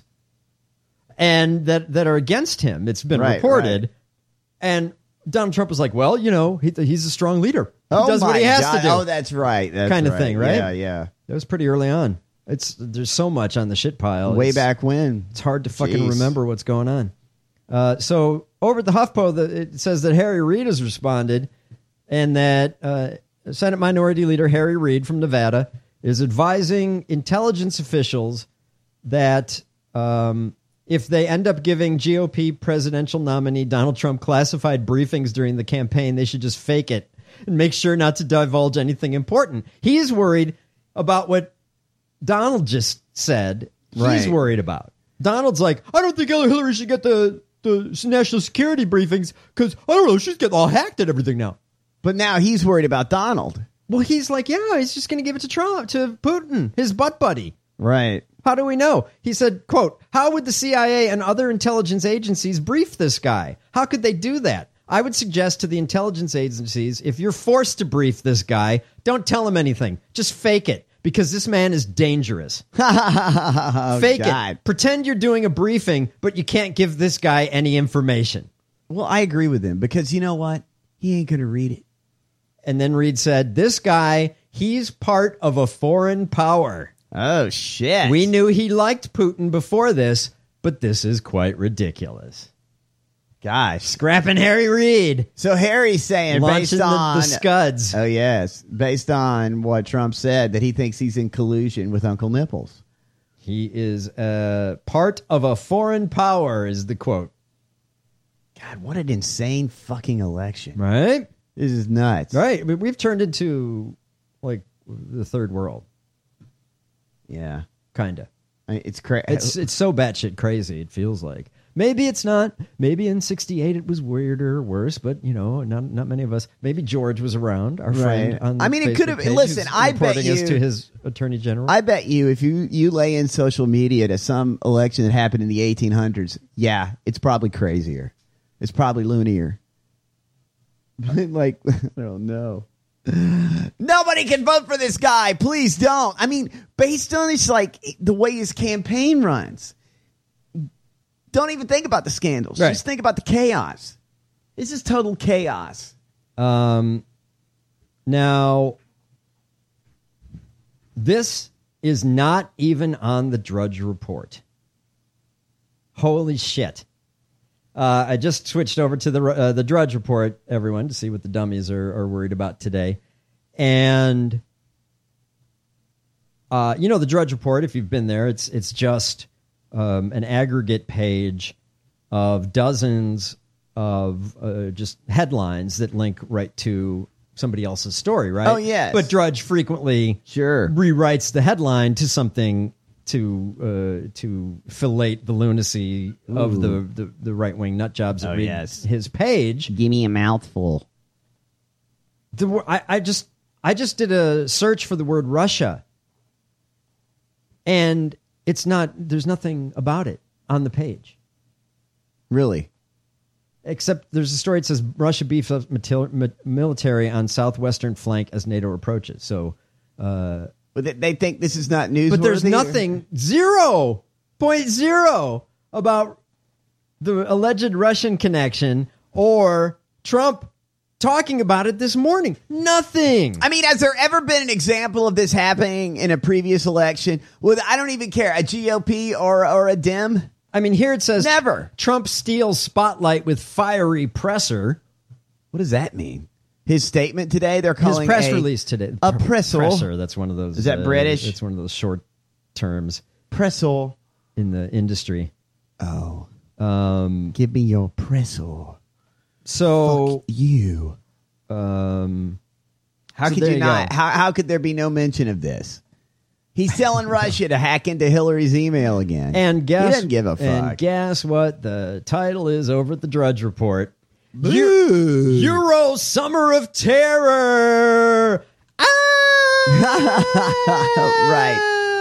And that, that are against him. It's been Right, reported. right. And Donald Trump was like, well, you know, he, he's a strong leader. He Oh does what my he has God. to do. Oh, that's right. That's kind of right. thing, right? Yeah, yeah. That was pretty early on. It's There's so much on the shit pile. Way It's- back when. It's hard to fucking Jeez. remember what's going on. Uh, so over at the HuffPo, the, it says that Harry Reid has responded and that uh, Senate Minority Leader Harry Reid from Nevada is advising intelligence officials that um, if they end up giving G O P presidential nominee Donald Trump classified briefings during the campaign, they should just fake it and make sure not to divulge anything important. He's worried about what Donald just said. He's Right. worried about. Donald's like, I don't think Hillary should get the, the national security briefings because, I don't know, she's getting all hacked at everything now. But now he's worried about Donald. Well, he's like, yeah, he's just going to give it to Trump, to Putin, his butt buddy. Right. How do we know? He said, quote, how would the C I A and other intelligence agencies brief this guy? How could they do that? I would suggest to the intelligence agencies, if you're forced to brief this guy, don't tell him anything. Just fake it, because this man is dangerous. oh, Fake God. it. Pretend you're doing a briefing, but you can't give this guy any information. Well, I agree with him because you know what? He ain't going to read it. And then Reid said, this guy, he's part of a foreign power. Oh, shit. We knew he liked Putin before this, but this is quite ridiculous. Gosh. Scrapping Harry Reid. So Harry's saying Launching based the- on the scuds. Oh yes, based on what Trump said that he thinks he's in collusion with Uncle Nipples. He is uh, part of a foreign power, is the quote. God, what an insane fucking election. Right? This is nuts. Right. I mean, we've turned into like the third world. Yeah. Kind of. It's crazy. It's it's so batshit crazy, it feels like. Maybe it's not. Maybe in sixty-eight it was weirder or worse, but, you know, not not many of us. Maybe George was around, our friend Right. on the I mean, it Facebook could have- page listen, who's I bet reporting us you- to his attorney general. I bet you if you, you lay in social media to some election that happened in the eighteen hundreds, yeah, it's probably crazier. It's probably loonier. But like, I don't know. Nobody can vote for this guy. Please don't. I mean, based on this, like the way his campaign runs, don't even think about the scandals. Right. Just think about the chaos. This is total chaos. Um, now, this is not even on the Drudge Report. Holy shit. Uh, I just switched over to the uh, the Drudge Report, everyone, to see what the dummies are, are worried about today. And, uh, you know, the Drudge Report, if you've been there, it's it's just um, an aggregate page of dozens of uh, just headlines that link right to somebody else's story, right? Oh, yes. But Drudge frequently sure rewrites the headline to something to uh, to fillet the lunacy Ooh. of the, the, the right-wing nut jobs that Oh, read yes. his page. Give me a mouthful. The, wo- I, I just I just did a search for the word Russia, and it's not. There's nothing about it on the page. Really? Except there's a story that says Russia beefs up matil- mi- military on southwestern flank as NATO approaches. So, uh, but they, they think this is not newsworthy. but there's or- nothing, zero point zero about the alleged Russian connection or Trump talking about it this morning. Nothing. I mean, has there ever been an example of this happening in a previous election with, I don't even care, a G O P or or a Dem? I mean, here it says never. Trump steals spotlight with fiery presser. What does that mean? His statement today, they're calling his press a, release today. a presser. Presser. That's one of those. Is that uh, British? It's one of those short terms. Presser in the industry. Oh, um, give me your presser. So Fuck you. Um, how so could there you you not? go. How how could there be no mention of this? He's telling Russia to hack into Hillary's email again, And guess he doesn't give a fuck. And guess what? The title is over at the Drudge Report. Boo. Eu- Euro Summer of Terror. Right.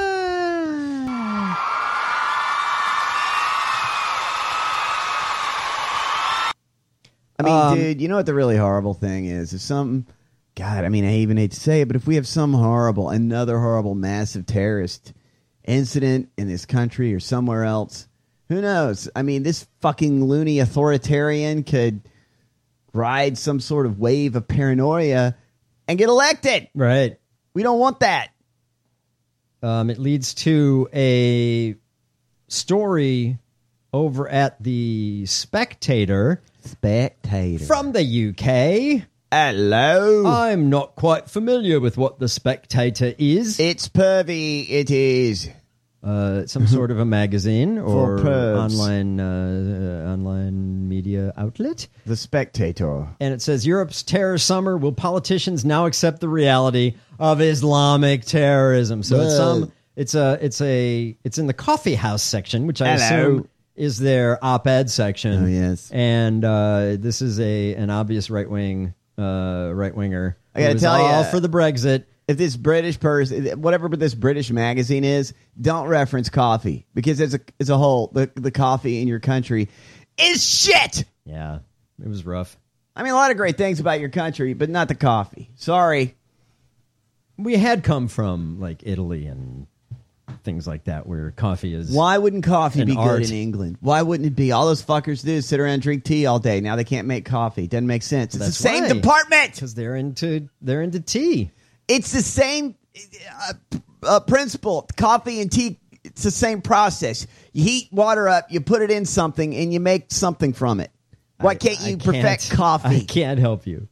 I mean, Um, dude, you know what the really horrible thing is? If some, God, I mean, I even hate to say it, but if we have some horrible, another horrible, massive terrorist incident in this country or somewhere else, who knows? I mean, this fucking loony authoritarian could ride some sort of wave of paranoia and get elected. Right. We don't want that. Um, it leads to a story over at the Spectator. Spectator. From the U K. Hello. I'm not quite familiar with what the Spectator is. It's pervy. It is. Uh, some sort of a magazine or pervs. online uh, uh, online media outlet. The Spectator. And it says, Europe's terror summer. Will politicians now accept the reality of Islamic terrorism? So it's some. It's a. It's a. It's in the coffee house section, which I Hello. assume is their op-ed section. Oh, yes. And uh, this is a an obvious right wing uh, right winger. I gotta tell all ya, for the Brexit. If this British person, whatever this British magazine is, don't reference coffee because as a as a whole, the the coffee in your country is shit. Yeah, it was rough. I mean, a lot of great things about your country, but not the coffee. Sorry. We had come from like Italy and things like that, where coffee is. Why wouldn't coffee an be art. good in England? Why wouldn't it be? All those fuckers do is sit around and drink tea all day. Now they can't make coffee. Doesn't make sense. It's That's the same why. department. Because they're into they're into tea. It's the same uh, uh, principle. Coffee and tea, it's the same process. You heat water up, you put it in something, and you make something from it. Why can't you I perfect can't- coffee? I can't help you.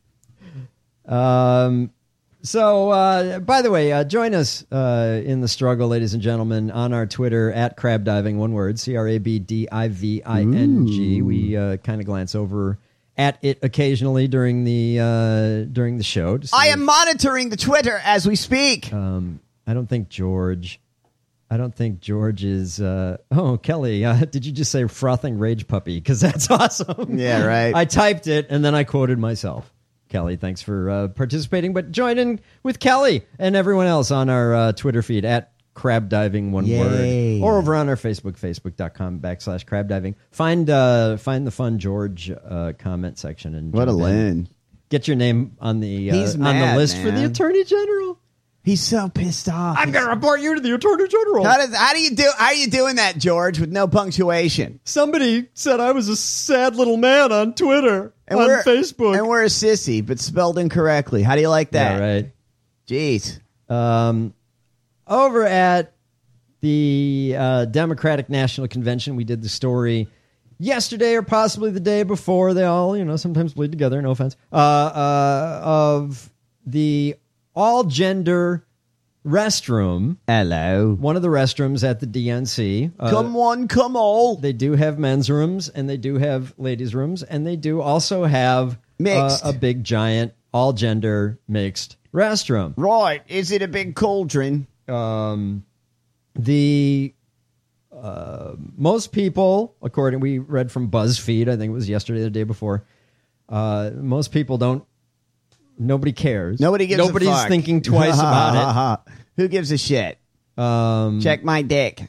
Um. So, uh, by the way, uh, join us uh, in the struggle, ladies and gentlemen, on our Twitter at Crab Diving, one word, C R A B D I V I N G. Ooh. We uh, kind of glance over at it occasionally during the uh, during the show. to see I if- am monitoring the Twitter as we speak. Um, I don't think George. I don't think George is. Uh, oh, Kelly, uh, did you just say frothing rage puppy? Because that's awesome. Yeah, right. I typed it and then I quoted myself. Kelly, thanks for uh, participating. But join in with Kelly and everyone else on our uh, Twitter feed at Crab Diving, one Yay. word, or over on our Facebook, facebook.com backslash crab diving. Find uh, find the fun George uh, comment section and What a jump in. loon. Get your name on the uh, He's on mad, the list for the man. Attorney General. He's so pissed off. I'm going to report you to the Attorney General. How does how do you do how are you doing that, George, with no punctuation? Somebody said I was a sad little man on Twitter, And on we're, Facebook. And we're a sissy, but spelled incorrectly. How do you like that? Yeah, right. Jeez. Um, over at the uh, Democratic National Convention, we did the story yesterday or possibly the day before, they all, you know, sometimes bleed together, no offense, uh, uh, of the all-gender restroom. Hello. One of the restrooms at the D N C. Uh, come on, come all. They do have men's rooms, and they do have ladies' rooms, and they do also have mixed. Uh, a big, giant, all-gender mixed restroom. Right. Is it a big cauldron? Um, the... Uh, most people, according we read from BuzzFeed, I think it was yesterday or the day before, uh, most people don't, nobody cares. Nobody gives Nobody's a fuck. thinking twice about it. Who gives a shit? Um, Check my dick.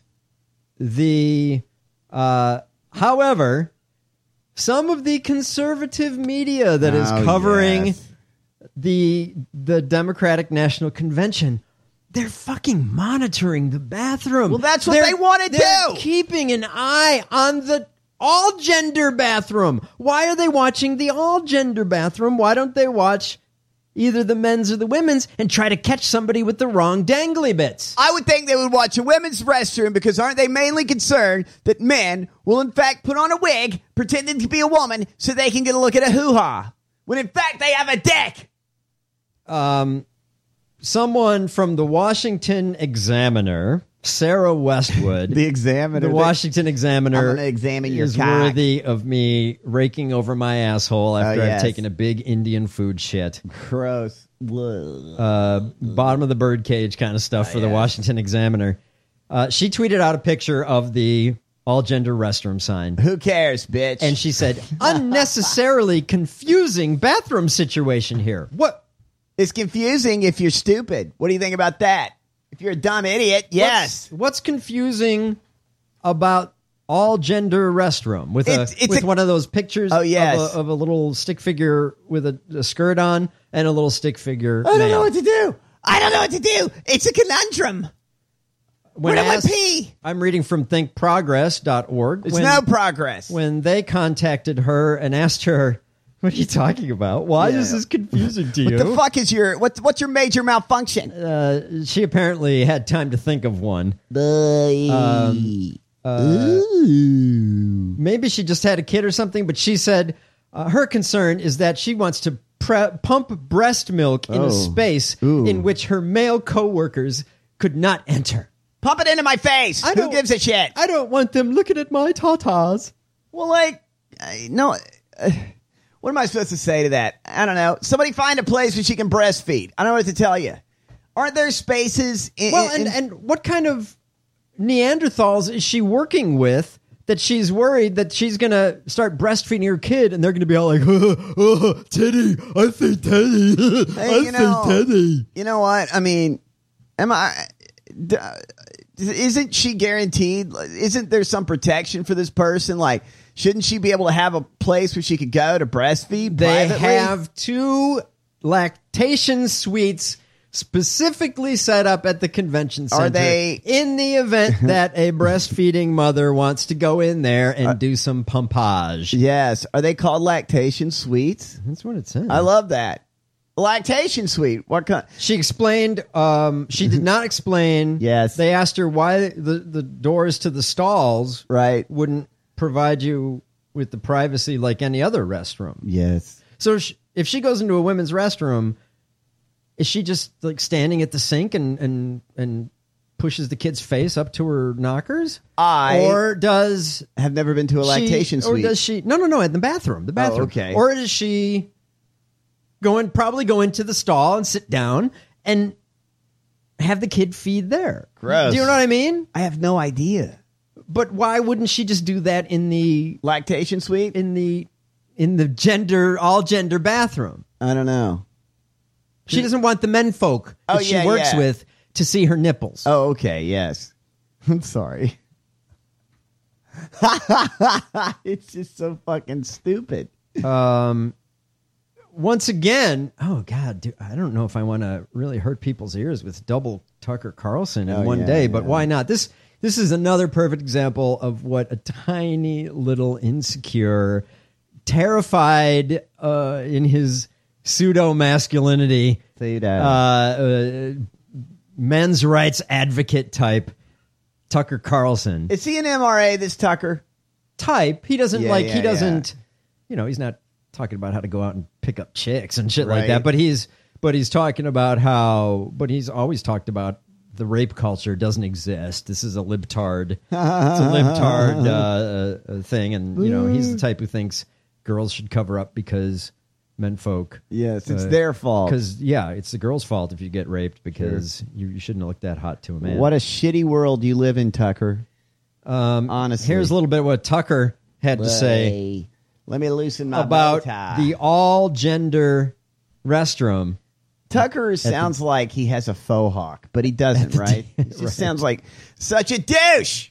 The, uh, however, some of the conservative media that is Oh, covering yes. the the Democratic National Convention, they're fucking monitoring the bathroom. Well, that's what They're- they want to they're do. Keeping an eye on the all-gender bathroom. Why are they watching the all-gender bathroom? Why don't they watch either the men's or the women's and try to catch somebody with the wrong dangly bits? I would think they would watch a women's restroom because aren't they mainly concerned that men will in fact put on a wig pretending to be a woman so they can get a look at a hoo-ha when in fact they have a dick? Um... Someone from the Washington Examiner, Sarah Westwood, the Examiner, the Washington Examiner, I'm gonna examine your is cock. worthy of me raking over my asshole after Oh, I've yes. taken a big Indian food shit. Gross. Uh, bottom of the birdcage kind of stuff Oh, for the yes. Washington Examiner. Uh, she tweeted out a picture of the all-gender restroom sign. Who cares, bitch? And she said, unnecessarily confusing bathroom situation here. What? It's confusing if you're stupid. What do you think about that? If you're a dumb idiot, yes. What's, what's confusing about all gender restroom with It's- a it's with a- one of those pictures Oh, yes. of, a, of a little stick figure with a, a skirt on and a little stick figure? I don't male? know what to do. I don't know what to do. It's a conundrum. When Where do I asked- pee? I'm reading from think progress dot org. There's no progress. When they contacted her and asked her, what are you talking about? Why Yeah. is this confusing to you? What the fuck is your what's what's your major malfunction? Uh, she apparently had time to think of one. Um, uh, maybe she just had a kid or something, but she said uh, her concern is that she wants to pre- pump breast milk in Oh. a space Ooh. in which her male coworkers could not enter. Pump it into my face. I Who don't- gives a shit? I don't want them looking at my tatas. Well, like, I- no. Uh, what am I supposed to say to that? I don't know. Somebody find a place where she can breastfeed. I don't know what to tell you. Aren't there spaces? In, Well, and, in- and what kind of Neanderthals is she working with that she's worried that she's going to start breastfeeding her kid and they're going to be all like, oh, oh, Teddy, I say Teddy, Hey, I you know, say Teddy. You know what? I mean, am I? d- Isn't she guaranteed? Isn't there some protection for this person? Like, shouldn't she be able to have a place where she could go to breastfeed? They privately? have two lactation suites specifically set up at the convention center. Are they- in the event that a breastfeeding mother wants to go in there and do some pumpage? Yes. Are they called lactation suites? That's what it says. I love that. Lactation suite. What kind? She explained, um, she did not explain. Yes. They asked her why the, the doors to the stalls Right. wouldn't provide you with the privacy like any other restroom. Yes. So sh- if she goes into a women's restroom, is she just like standing at the sink and, and, and pushes the kid's face up to her knockers? I Or does have never been to a she- lactation Or suite. does she? No, no, no. In the bathroom. The bathroom. okay. Or is she going? Probably go into the stall and sit down and have the kid feed there. Gross. Do you know what I mean? I have no idea. But why wouldn't she just do that in the Lactation suite? in the in the gender all gender bathroom? I don't know. She doesn't want the men folk that Oh, she yeah, works yeah. with to see her nipples. Oh, okay. Yes. I'm sorry. It's just so fucking stupid. Um, once again, oh God, dude, I don't know if I want to really hurt people's ears with double Tucker Carlson in Oh, one yeah, day, but yeah. why not? This this is another perfect example of what a tiny little insecure, terrified uh, in his pseudo masculinity, Pseudo. uh, uh, men's rights advocate type Tucker Carlson. Is he an M R A, this Tucker? type. He doesn't Yeah, like, yeah, he doesn't, you know, he's not talking about how to go out and pick up chicks and shit like Right. that. But he's, but he's talking about how, but he's always talked about the rape culture doesn't exist. This is a libtard, it's a libtard uh, uh, thing. And, you know, he's the type who thinks girls should cover up because men folk. Yes, it's their fault. Because, yeah, it's the girl's fault if you get raped because Sure. you, you shouldn't look that hot to a man. What a shitty world you live in, Tucker. Um, Honestly. Here's a little bit of what Tucker had to say Hey, let me loosen my about bow tie. the all-gender restroom. Tucker sounds like he has a faux hawk, but he doesn't, right? He just Right. sounds like such a douche.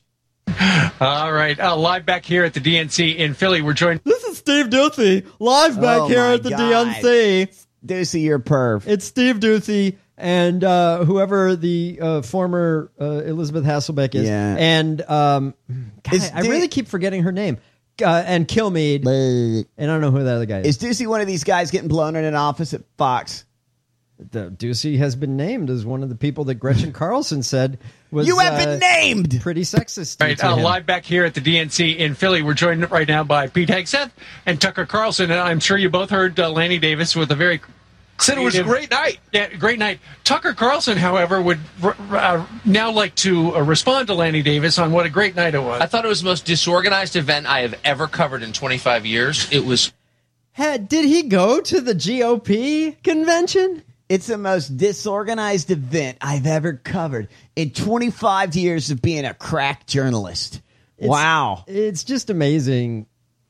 All right, uh, live back here at the D N C in Philly. We're joined. This is Steve Ducey, live back Oh here my at the God. D N C. Ducey, you're perf. It's Steve Ducey and uh, whoever the uh, former uh, Elizabeth Hasselbeck is. Yeah. And um, God, Is I Du- really keep forgetting her name. Uh, and Kilmeade. And I don't know who the other guy is. Is Ducey one of these guys getting blown in an office at Fox? The Ducey has been named as one of the people that Gretchen Carlson said was You have uh, been named. pretty sexist. Right, to uh, him. live back here at the D N C in Philly. We're joined right now by Pete Hegseth and Tucker Carlson. And I'm sure you both heard uh, Lanny Davis with a very Said it was a great night. Yeah, great night. Tucker Carlson, however, would r- uh, now like to uh, respond to Lanny Davis on what a great night it was. I thought it was the most disorganized event I have ever covered in twenty-five years. It was. Had, did he go to the G O P convention? It's the most disorganized event I've ever covered in twenty-five years of being a crack journalist. It's- wow. It's just amazing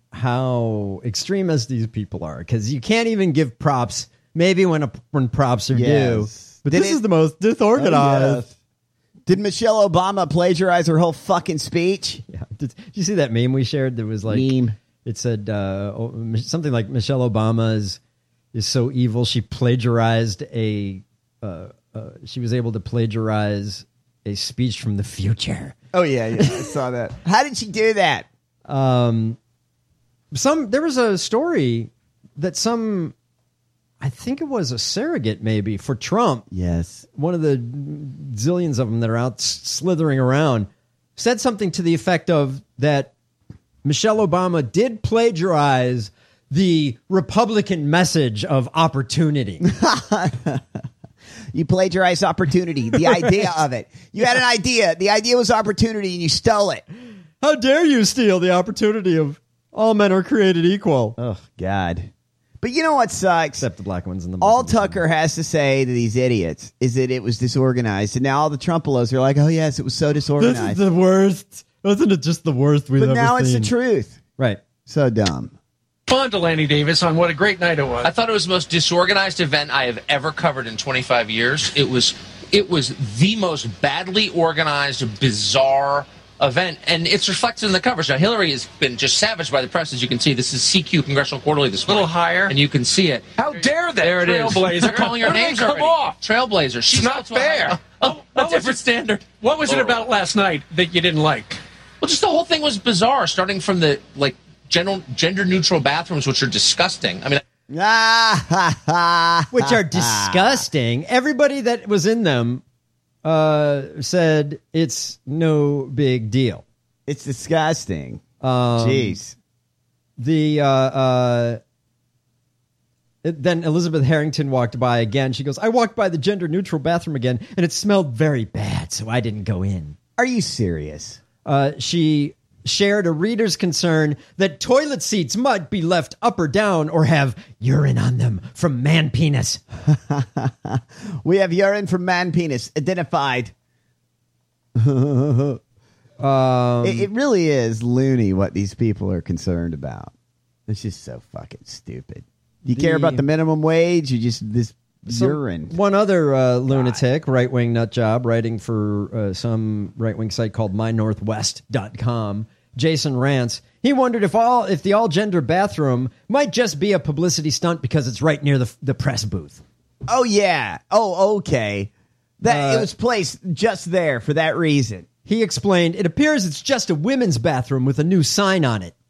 how extremist these people are because you can't even give props. Maybe when a, when props are Yes. due, but Did this it- is the most disorganized. Oh, yes. Did Michelle Obama plagiarize her whole fucking speech? Yeah. Did, did you see that meme we shared? That was like Meme. it said uh, oh, something like Michelle Obama is is so evil she plagiarized a uh, uh, she was able to plagiarize a speech from the future. Oh, yeah, yeah. I saw that. How did she do that? Um, some there was a story that some. I think it was a surrogate, maybe, for Trump. Yes. One of the zillions of them that are out s- slithering around said something to the effect of that Michelle Obama did plagiarize the Republican message of opportunity. You plagiarized opportunity, the idea of it. You had an idea. The idea was opportunity, and you stole it. How dare you steal the opportunity of all men are created equal? Oh, God. But you know what sucks? Except the black ones and the All Muslims. Tucker has to say to these idiots is that it was disorganized. And now all the Trumpelos are like, oh, yes, it was so disorganized. the worst. Wasn't it just the worst we've but ever now it's seen? the truth. Right. So dumb. Respond to Lanny Davis on what a great night it was. I thought it was the most disorganized event I have ever covered in twenty-five years. It was. It was the most badly organized, bizarre event, and it's reflected in the coverage. Now, Hillary has been just savaged by the press, as you can see. This is C Q Congressional Quarterly this morning. A little higher. And you can see it. How dare they? There it is. Trailblazer. They're calling her When do they names come already. off? Trailblazer. She's It's not held to a fair. high- Oh, What a was different it- standard. What was it Oh. about last night that you didn't like? Well, just the whole thing was bizarre, starting from the, like, general gender-neutral bathrooms, which are disgusting. I mean... Which are disgusting. Everybody that was in them uh, said it's no big deal. It's disgusting. Um, Jeez. The uh, uh, it- then Elizabeth Harrington walked by again. She goes, "I walked by the gender neutral bathroom again, and it smelled very bad, so I didn't go in." Are you serious? Uh, she shared a reader's concern that toilet seats might be left up or down or have urine on them from man penis. We have urine from man penis identified. Um, it, it really is loony what these people are concerned about. It's just so fucking stupid. You care The- about the minimum wage? You just this So, urine. One other uh, lunatic, right wing nut job, writing for uh, some right wing site called my northwest dot com, Jason Rance. He wondered if all if the all gender bathroom might just be a publicity stunt because it's right near the the press booth. Oh yeah. Oh okay. That Uh, it was placed just there for that reason. He explained, "It appears it's just a women's bathroom with a new sign on it."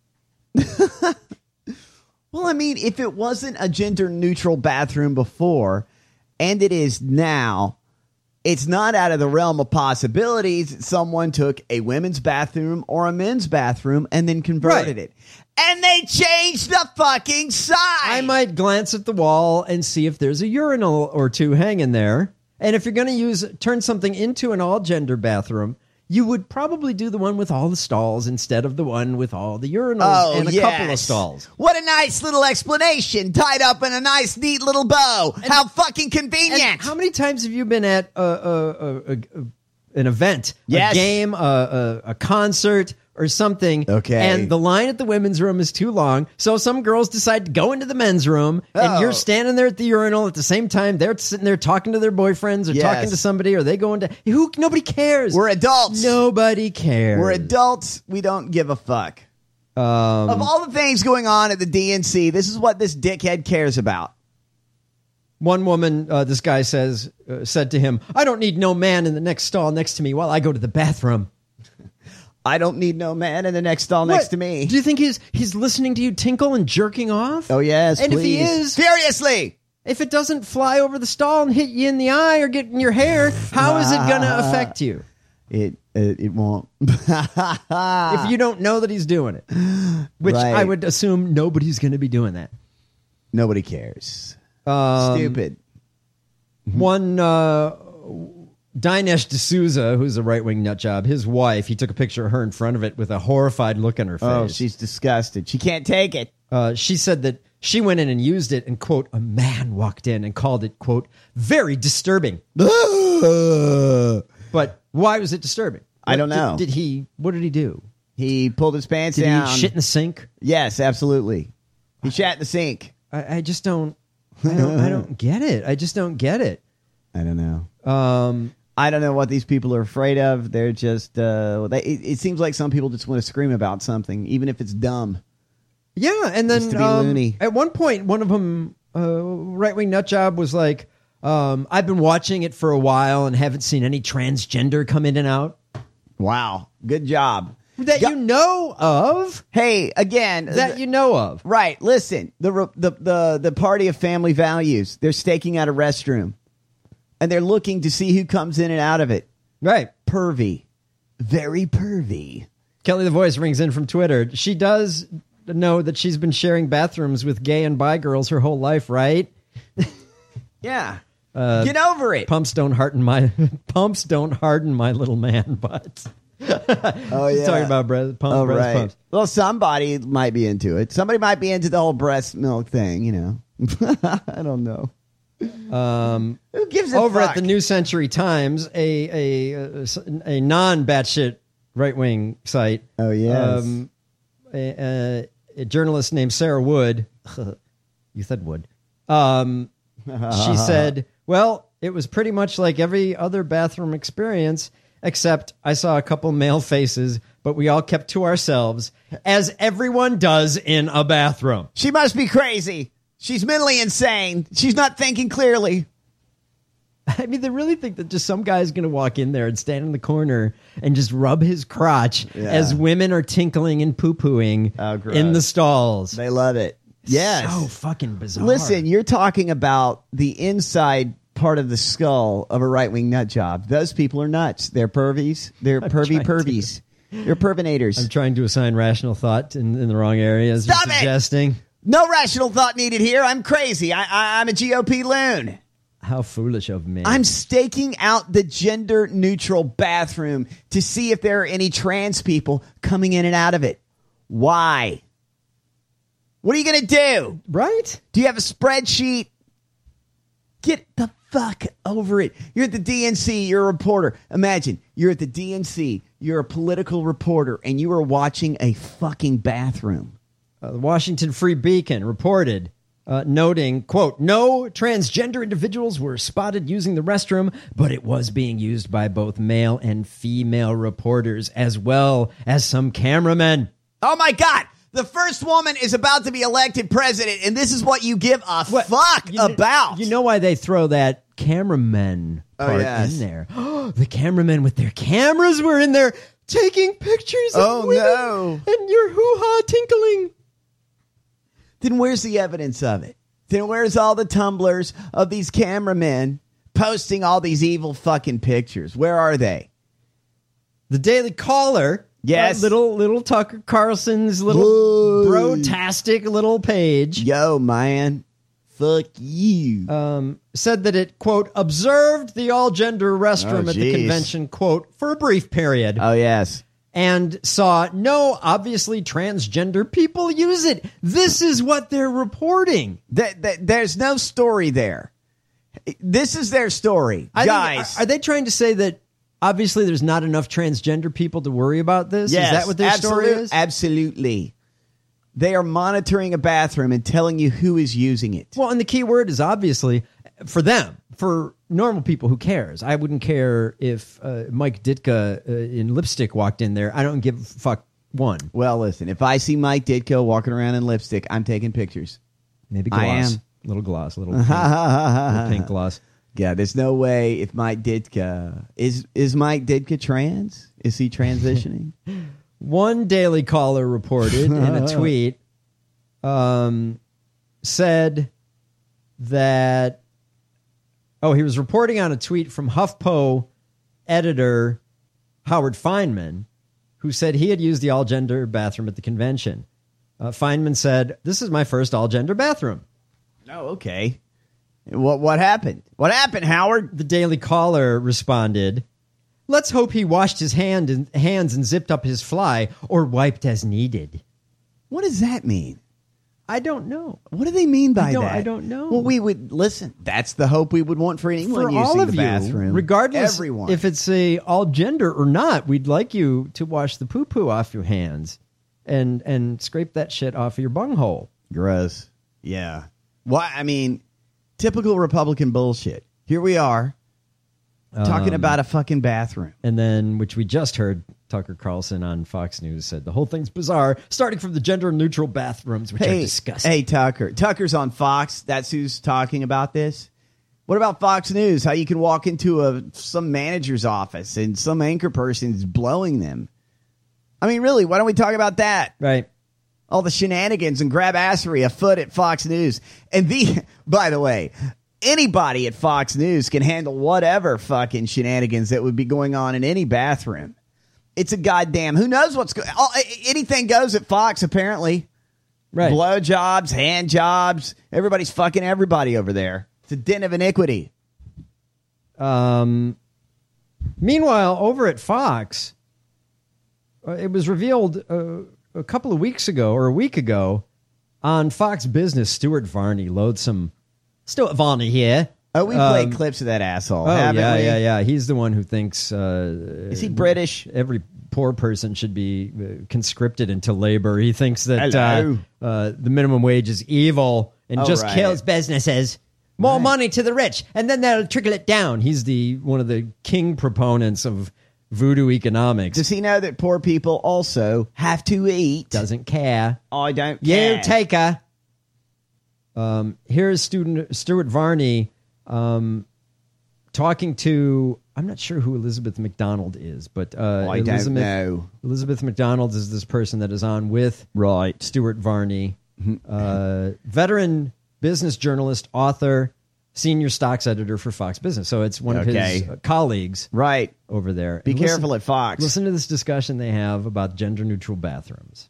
Well, I mean, if it wasn't a gender neutral bathroom before, and it is now, it's not out of the realm of possibilities that someone took a women's bathroom or a men's bathroom and then converted Right. it. And they changed the fucking sign. I might glance at the wall and see if there's a urinal or two hanging there. And if you're going to use turn something into an all-gender bathroom, you would probably do the one with all the stalls instead of the one with all the urinals Oh, and a yes. couple of stalls. What a nice little explanation tied up in a nice, neat little bow. How fucking convenient. And how many times have you been at a, a, a, a, an event, Yes. a game, a, a, a concert, or something? Okay. And the line at the women's room is too long, so some girls decide to go into the men's room, and Oh. you're standing there at the urinal at the same time. They're sitting there talking to their boyfriends, or Yes. talking to somebody, or they go into who? Nobody cares. We're adults. Nobody cares. We're adults. We don't give a fuck. Um, Of all the things going on at the D N C, this is what this dickhead cares about. One woman, uh, this guy says, uh, said to him, "I don't need no man in the next stall next to me while I go to the bathroom." I don't need no man in the next stall What? next to me. Do you think he's he's listening to you tinkle and jerking off? Oh, yes, And if he please. is, Furiously! if it doesn't fly over the stall and hit you in the eye or get in your hair, how is it going to affect you? It it, it won't. If you don't know that he's doing it, which Right. I would assume nobody's going to be doing that. Nobody cares. Um, Stupid. One uh, Dinesh D'Souza, who's a right-wing nutjob, his wife, he took a picture of her in front of it with a horrified look on her face. Oh, she's disgusted. She can't take it. Uh, she said that she went in and used it, and, quote, a man walked in and called it, quote, very disturbing. But why was it disturbing? I don't Did- know. Did, he, what did he do? He pulled his pants Did down. he shit in the sink? Yes, absolutely. He shat in the sink. I, I just don't, I don't, I don't get it. I just don't get it. I don't know. Um, I don't know what these people are afraid of. They're just, uh, they, it, it seems like some people just want to scream about something, even if it's dumb. Yeah, and then Just to be um, loony. at one point, one of them, uh, right-wing nutjob, was like, um, I've been watching it for a while and haven't seen any transgender come in and out. Wow. Good job. That you know of. Hey, again, That you know of. right. Listen, the, re- the the the party of family values. They're staking out a restroom, and they're looking to see who comes in and out of it. Right. Pervy, very pervy. Kelly the Voice rings in from Twitter. She does know that she's been sharing bathrooms with gay and bi girls her whole life, right? Yeah. Uh, Get over it. Pumps don't harden my pumps don't harden my little man butt. Oh yeah. Talking about breast, pump, Oh, breast right. pumps. Well, somebody might be into it. Somebody might be into the whole breast milk thing. You know. I don't know. Um, Who gives a over fuck? at the New Century Times, a a a, a non batshit right wing site. Oh yes. Um, a, a, a journalist named Sarah Wood. You said Wood. Um, she said, "Well, it was pretty much like every other bathroom experience, except I saw a couple male faces, but we all kept to ourselves, as everyone does in a bathroom." She must be crazy. She's mentally insane. She's not thinking clearly. I mean, they really think that just some guy's going to walk in there and stand in the corner and just rub his crotch Yeah. as women are tinkling and poo-pooing Oh, gross. in the stalls. They love it. Yes. So fucking bizarre. Listen, you're talking about the inside part of the skull of a right-wing nut job. Those people are nuts. They're pervies. They're I'm pervy trying to- pervies. They're pervinators. I'm trying to assign rational thought in, in the wrong areas. Stop you're it! suggesting. No rational thought needed here. I'm crazy. I, I, I'm a G O P loon. How foolish of me. I'm staking out the gender-neutral bathroom to see if there are any trans people coming in and out of it. Why? What are you going to do? Right? Do you have a spreadsheet? Get the fuck over it. You're at the D N C. You're a reporter. Imagine you're at the D N C. You're a political reporter, and you are watching a fucking bathroom. Uh, the Washington Free Beacon reported, uh, noting, quote, no transgender individuals were spotted using the restroom, but it was being used by both male and female reporters, as well as some cameramen. Oh, my God. The first woman is about to be elected president, and this is what you give a What? fuck You kn- about. You know why they throw that cameramen Oh, part yes. in there? The cameramen with their cameras were in there taking pictures of Oh, women no. and your hoo-ha tinkling. Then where's the evidence of it? Then where's all the tumblers of these cameramen posting all these evil fucking pictures. Where are they? The Daily Caller. Yes. Uh, little little Tucker Carlson's little Whoa. bro-tastic little page. Yo, man. Fuck you. Um, said that it, quote, observed the all-gender restroom Oh, at the geez. convention, quote, for a brief period. Oh, yes. And saw no obviously transgender people use it. This is what they're reporting. Th- th- there's no story there. This is their story. I Guys. think, are, are they trying to say that obviously there's not enough transgender people to worry about this? Yes, is that what their absolute- story is? Absolutely. They are monitoring a bathroom and telling you who is using it. Well, and the key word is obviously for them. For normal people, who cares? I wouldn't care if uh, Mike Ditka uh, in lipstick walked in there. I don't give a fuck one. Well, listen, if I see Mike Ditka walking around in lipstick, I'm taking pictures. Maybe I gloss. am. Little gloss, little pink, little pink gloss. Yeah, there's no way if Mike Ditka... Is, is Mike Ditka trans? Is he transitioning? One Daily Caller reported in a tweet, um, said that, oh, he was reporting on a tweet from HuffPo editor Howard Feynman, who said he had used the all-gender bathroom at the convention. Uh, Feynman said, this is my first all-gender bathroom. Oh, okay. What what happened? What happened, Howard? The Daily Caller responded, let's hope he washed his hand and, hands and zipped up his fly or wiped as needed. What does that mean? I don't know. What do they mean by I don't, that? I don't know. Well, we would listen. That's the hope we would want for anyone For using all of the bathroom, you, regardless everyone. if it's a all gender or not, we'd like you to wash the poo poo off your hands and and scrape that shit off of your bunghole. Gross. Yeah. Why? I mean, typical Republican bullshit. Here we are talking Um, about a fucking bathroom. And then, which we just heard, Tucker Carlson on Fox News said the whole thing's bizarre, starting from the gender neutral bathrooms, which Hey, are disgusting. hey, Tucker. Tucker's on Fox. That's who's talking about this. What about Fox News? How you can walk into a some manager's office and some anchor person's blowing them. I mean, really, why don't we talk about that? Right. All the shenanigans and grab assery afoot at Fox News. And the, by the way, anybody at Fox News can handle whatever fucking shenanigans that would be going on in any bathroom. It's a goddamn, who knows what's going on. Anything goes at Fox, apparently. Right. Blow jobs, hand jobs. Everybody's fucking everybody over there. It's a den of iniquity. Um, meanwhile, over at Fox, uh, it was revealed uh, a couple of weeks ago or a week ago on Fox Business, Stuart Varney, loathsome. Stuart Varney here. Oh, we played Um, clips of that asshole. Oh, haven't yeah, we? yeah, yeah. He's the one who thinks... Uh, Is he British? Every poor person should be uh, conscripted into labor. He thinks that Hello. uh, uh, the minimum wage is evil and Oh, just right. kills businesses. More money to the rich, and then they'll trickle it down. He's the one of the king proponents of voodoo economics. Does he know that poor people also have to eat? Doesn't care. I don't You care. take her. Um, here's student Stuart Varney um, talking to, I'm not sure who Elizabeth McDonald is, but uh, I don't Elizabeth, know. Elizabeth McDonald is this person that is on with Right. Stuart Varney, uh, veteran business journalist, author, senior stocks editor for Fox Business. So it's one of Okay. his uh, colleagues Right. over there. Be And careful listen, at Fox. Listen to this discussion they have about gender neutral bathrooms.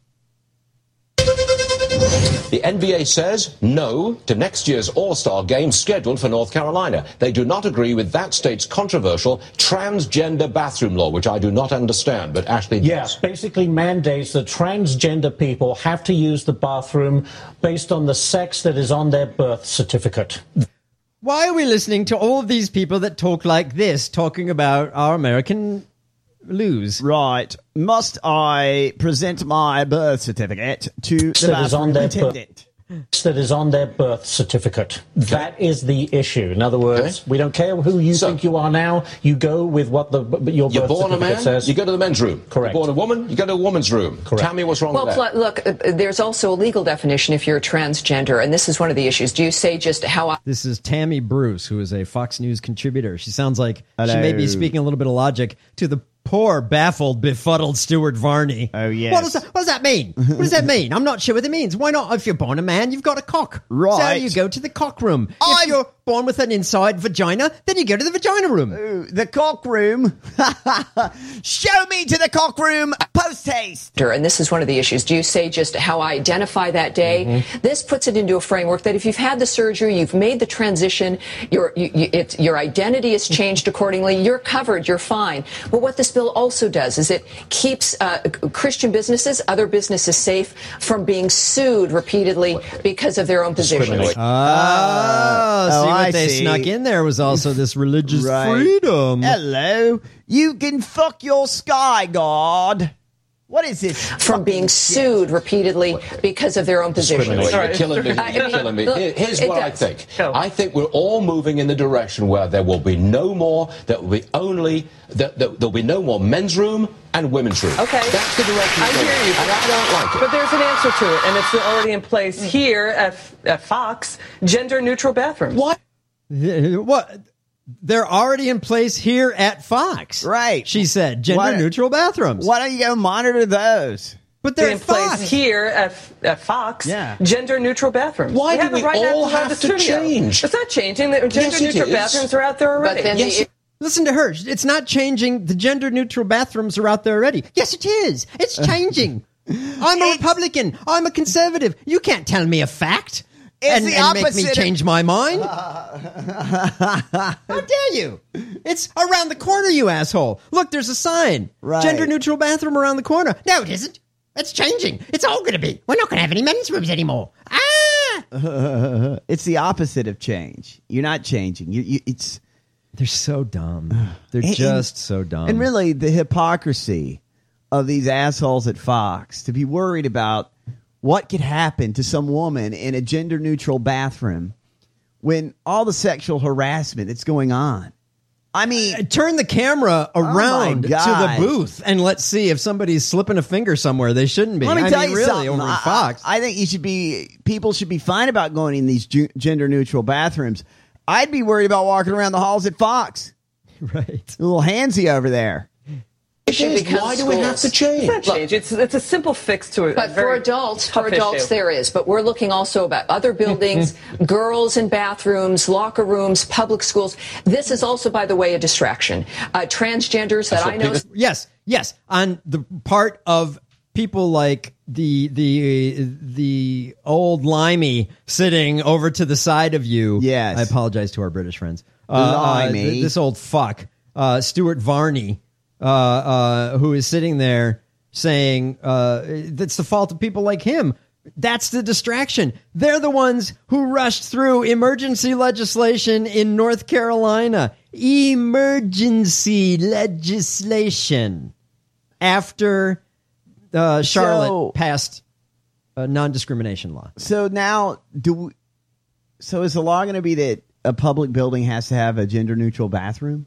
The N B A says no to next year's All-Star game scheduled for North Carolina. They do not agree with that state's controversial transgender bathroom law, which I do not understand, but Ashley does. Yes, basically mandates that transgender people have to use the bathroom based on the sex that is on their birth certificate. Why are we listening to all of these people that talk like this, talking about our American lose? Right. Must I present my birth certificate to the That is on bathroom their attendant? That is on their birth certificate. That is the issue. In other words, we don't care who you think you are now. You go with what the your You're birth born a certificate man, says. you go to the men's room. Correct. You're born a woman, you go to a woman's room. Correct. Tell me what's wrong Well, with that. pl- look, uh, there's also a legal definition if you're transgender, and this is one of the issues. Do you say just how I... This is Tammy Bruce, who is a Fox News contributor. She sounds like she Hello. may be speaking a little bit of logic to the Poor, baffled, befuddled Stuart Varney. Oh, yes. What does that, what does that mean? What does that mean? I'm not sure what it means. Why not? If you're born a man, you've got a cock. Right. So you go to the cock room. I'm- If you're born with an inside vagina, then you go to the vagina room. Ooh, the cock room. Show me to the cock room post haste. And this is one of the issues. Do you say just how I identify that day? Mm-hmm. This puts it into a framework that if you've had the surgery, you've made the transition, your you, you, it, your identity is changed accordingly, you're covered, you're fine. But what this bill also does is it keeps uh, Christian businesses, other businesses safe from being sued repeatedly because of their own position. Oh, Uh, see oh, what I they see. snuck in there was also this religious Right. freedom. Hello. You can fuck your sky god. What is this? From being sued repeatedly because of their own position. You're killing me. I You're mean, killing me. look, Here- Here's it what I does. think. Go. I think we're all moving in the direction where there will be no more, there will be only, there, there, there'll be no more men's room and women's room. Okay. That's the direction I we're hear going. you. And I don't like it. But there's an answer to it, and it's already in place here at, at Fox, gender-neutral bathrooms. What? What? They're already in place here at Fox. Right. She said gender-neutral bathrooms. Why don't you go monitor those? But they're in at place Fox. here at, at Fox, Yeah. gender-neutral bathrooms. Why we do have we it right all outside have the to studio. change? It's not changing. The gender-neutral is. bathrooms are out there already. But then Yes, the, it- Listen to her. It's not changing. The gender-neutral bathrooms are out there already. Yes, it is. It's changing. I'm a Republican. I'm a conservative. You can't tell me a fact It's and, the and make me opposite of- change my mind. How dare you? It's around the corner, you asshole. Look, there's a sign. Right. Gender-neutral bathroom around the corner. No, it isn't. It's changing. It's all going to be. We're not going to have any men's rooms anymore. Ah! It's the opposite of change. You're not changing. You, you, it's They're so dumb. They're And- just so dumb. and really the hypocrisy of these assholes at Fox to be worried about what could happen to some woman in a gender neutral bathroom when all the sexual harassment that's going on. I mean, turn the camera around to the God. booth and let's see if somebody's slipping a finger somewhere they shouldn't be. let me I tell mean, you really, something. over I, at Fox. I, I think you should be. People should be fine about going in these ju- gender neutral bathrooms. I'd be worried about walking around the halls at Fox. Right, a little handsy over there. It is. Why do we have to change? It's not change. It's, it's a simple fix to it. But for adults, for adults, issue. there is. But we're looking also about other buildings, girls in bathrooms, locker rooms, public schools. This is also, by the way, a distraction. Uh, transgenders that I know. Yes, yes. On the part of people like the the the old limey sitting over to the side of you. Yes. I apologize to our British friends. Uh, uh, Limey. th- this old fuck, uh, Stuart Varney, uh, uh, who is sitting there saying uh, that's the fault of people like him. That's the distraction. They're the ones who rushed through emergency legislation in North Carolina. Emergency legislation after uh, Charlotte So- passed a non-discrimination law. So now, do we, so is the law going to be that a public building has to have a gender neutral bathroom?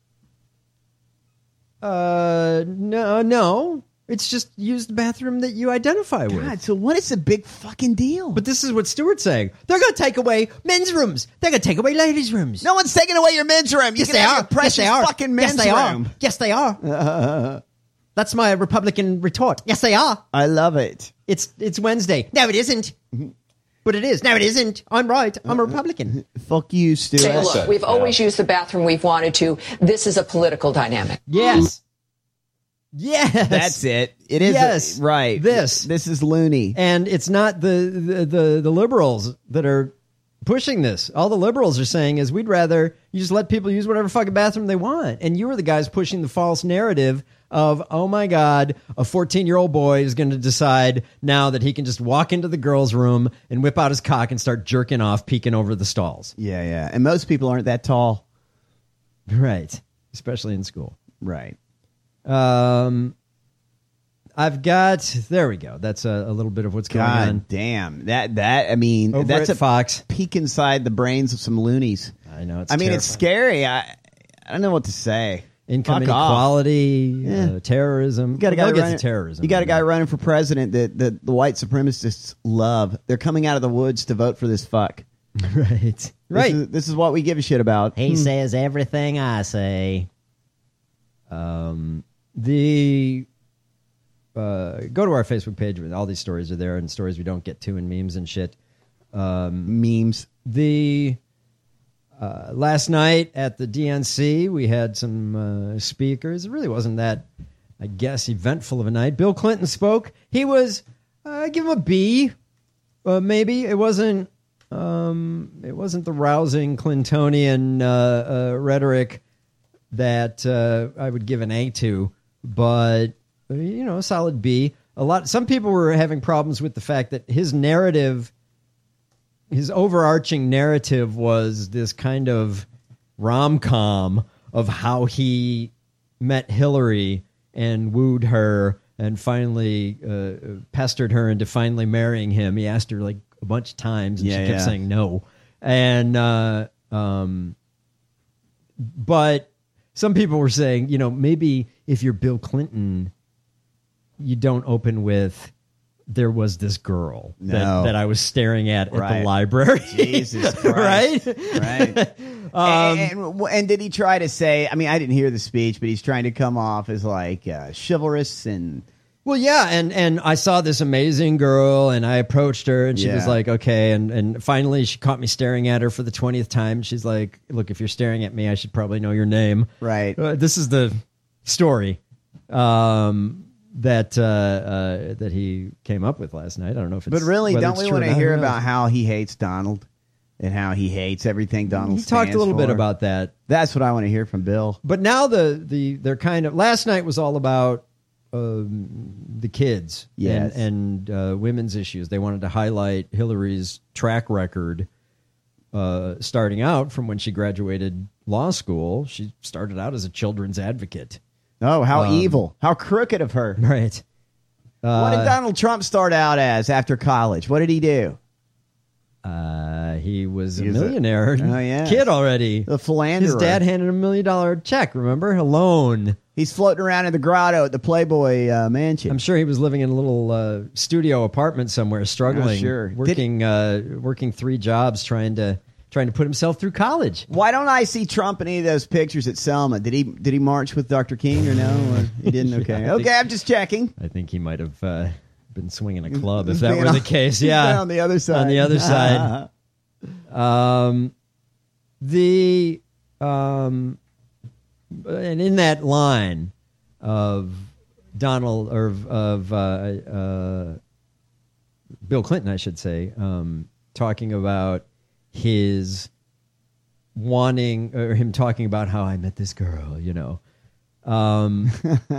Uh, no, no. It's just use the bathroom that you identify with. God, so what is the big fucking deal? But this is what Stewart's saying. They're going to take away men's rooms. They're going to take away ladies' rooms. No one's taking away your men's room. You Yes, can they have are. your precious yes, they are. fucking men's yes, they room. Are. Yes, they are. That's my Republican retort. Yes, they are. I love it. It's it's Wednesday. No, it isn't. But it is. No, it isn't. I'm right. I'm a Republican. Fuck you, Stuart. Say, look, we've always used the bathroom we've wanted to. This is a political dynamic. Yes. Yes. That's it. It is. Yes. A, right. This. This is loony. And it's not the, the, the, the liberals that are pushing this. All the liberals are saying is we'd rather you just let people use whatever fucking bathroom they want. And you were the guys pushing the false narrative of, oh my God, a fourteen-year-old boy is going to decide now that he can just walk into the girls' room and whip out his cock and start jerking off, peeking over the stalls. Yeah, yeah. And most people aren't that tall. Right. Especially in school. Right. Um, I've got, there we go. That's a, a little bit of what's going God on. damn. That, that, I mean, Over that's at a Fox. peek inside the brains of some loonies. I know. It's I mean, it's terrifying. scary. I, I don't know what to say. Income Fuck off. inequality, Yeah. uh, terrorism. You got a guy We'll get running, to terrorism. You got a guy running for president that, that the white supremacists love. They're coming out of the woods to vote for this fuck. Right. This Right. is, this is what we give a shit about. He Hmm. says everything I say. Um, the uh, go to our Facebook page. All these stories are there, and stories we don't get to, and memes and shit. Um, memes. The uh, last night at the D N C, we had some uh, speakers. It really wasn't that, I guess, eventful of a night. Bill Clinton spoke. He was, uh, I give him a B, uh, maybe. It wasn't. Um, it wasn't the rousing Clintonian uh, uh, rhetoric that uh, I would give an A to, but you know, a solid B. A lot. Some people were having problems with the fact that his narrative, his overarching narrative, was this kind of rom-com of how he met Hillary and wooed her and finally uh, pestered her into finally marrying him. He asked her like a bunch of times, and yeah, she kept yeah. saying no. And uh, um, but some people were saying, you know, maybe if you're Bill Clinton, you don't open with, there was this girl No. that, that I was staring at at Right. the library. Jesus Christ. Right? Right. Um, and, and, and did he try to say, I mean, I didn't hear the speech, but he's trying to come off as like uh, chivalrous and... Well, yeah, and, and I saw this amazing girl, and I approached her, and she Yeah. was like, okay, and, and finally she caught me staring at her for the twentieth time. She's like, look, if you're staring at me, I should probably know your name. Right. Uh, this is the story um, that uh, uh, that he came up with last night. I don't know if it's... But really, whether don't it's we true or want to not, hear who knows? about how he hates Donald and how he hates everything Donald He talked a little stands bit for? about that. That's what I want to hear from Bill. But now the, the they're kind of... Last night was all about um, the kids Yes. and, and uh, women's issues. They wanted to highlight Hillary's track record uh, starting out from when she graduated law school. She started out as a children's advocate. Oh, how Um, evil. How crooked of her. Right. What did Uh, Donald Trump start out as after college? What did he do? Uh, he was a He was a- millionaire Oh, yeah. kid already. The philanderer. His dad handed him a million dollar check, remember? A loan. He's floating around in the grotto at the Playboy uh, mansion. I'm sure he was living in a little uh, studio apartment somewhere, struggling, Oh, sure. Did- working uh, working three jobs, trying to trying to put himself through college. Why don't I see Trump in any of those pictures at Selma? Did he did he march with Doctor King or no? Or he didn't? Yeah, Okay. I think- okay, I'm just checking. I think he might have uh, been swinging a club if He's that been were on- the case. he's Yeah, been on the other side. On the other side. um, the um, and in that line of Donald or of, of uh, uh, Bill Clinton, I should say, um, talking about his wanting or him talking about how I met this girl, you know. Um,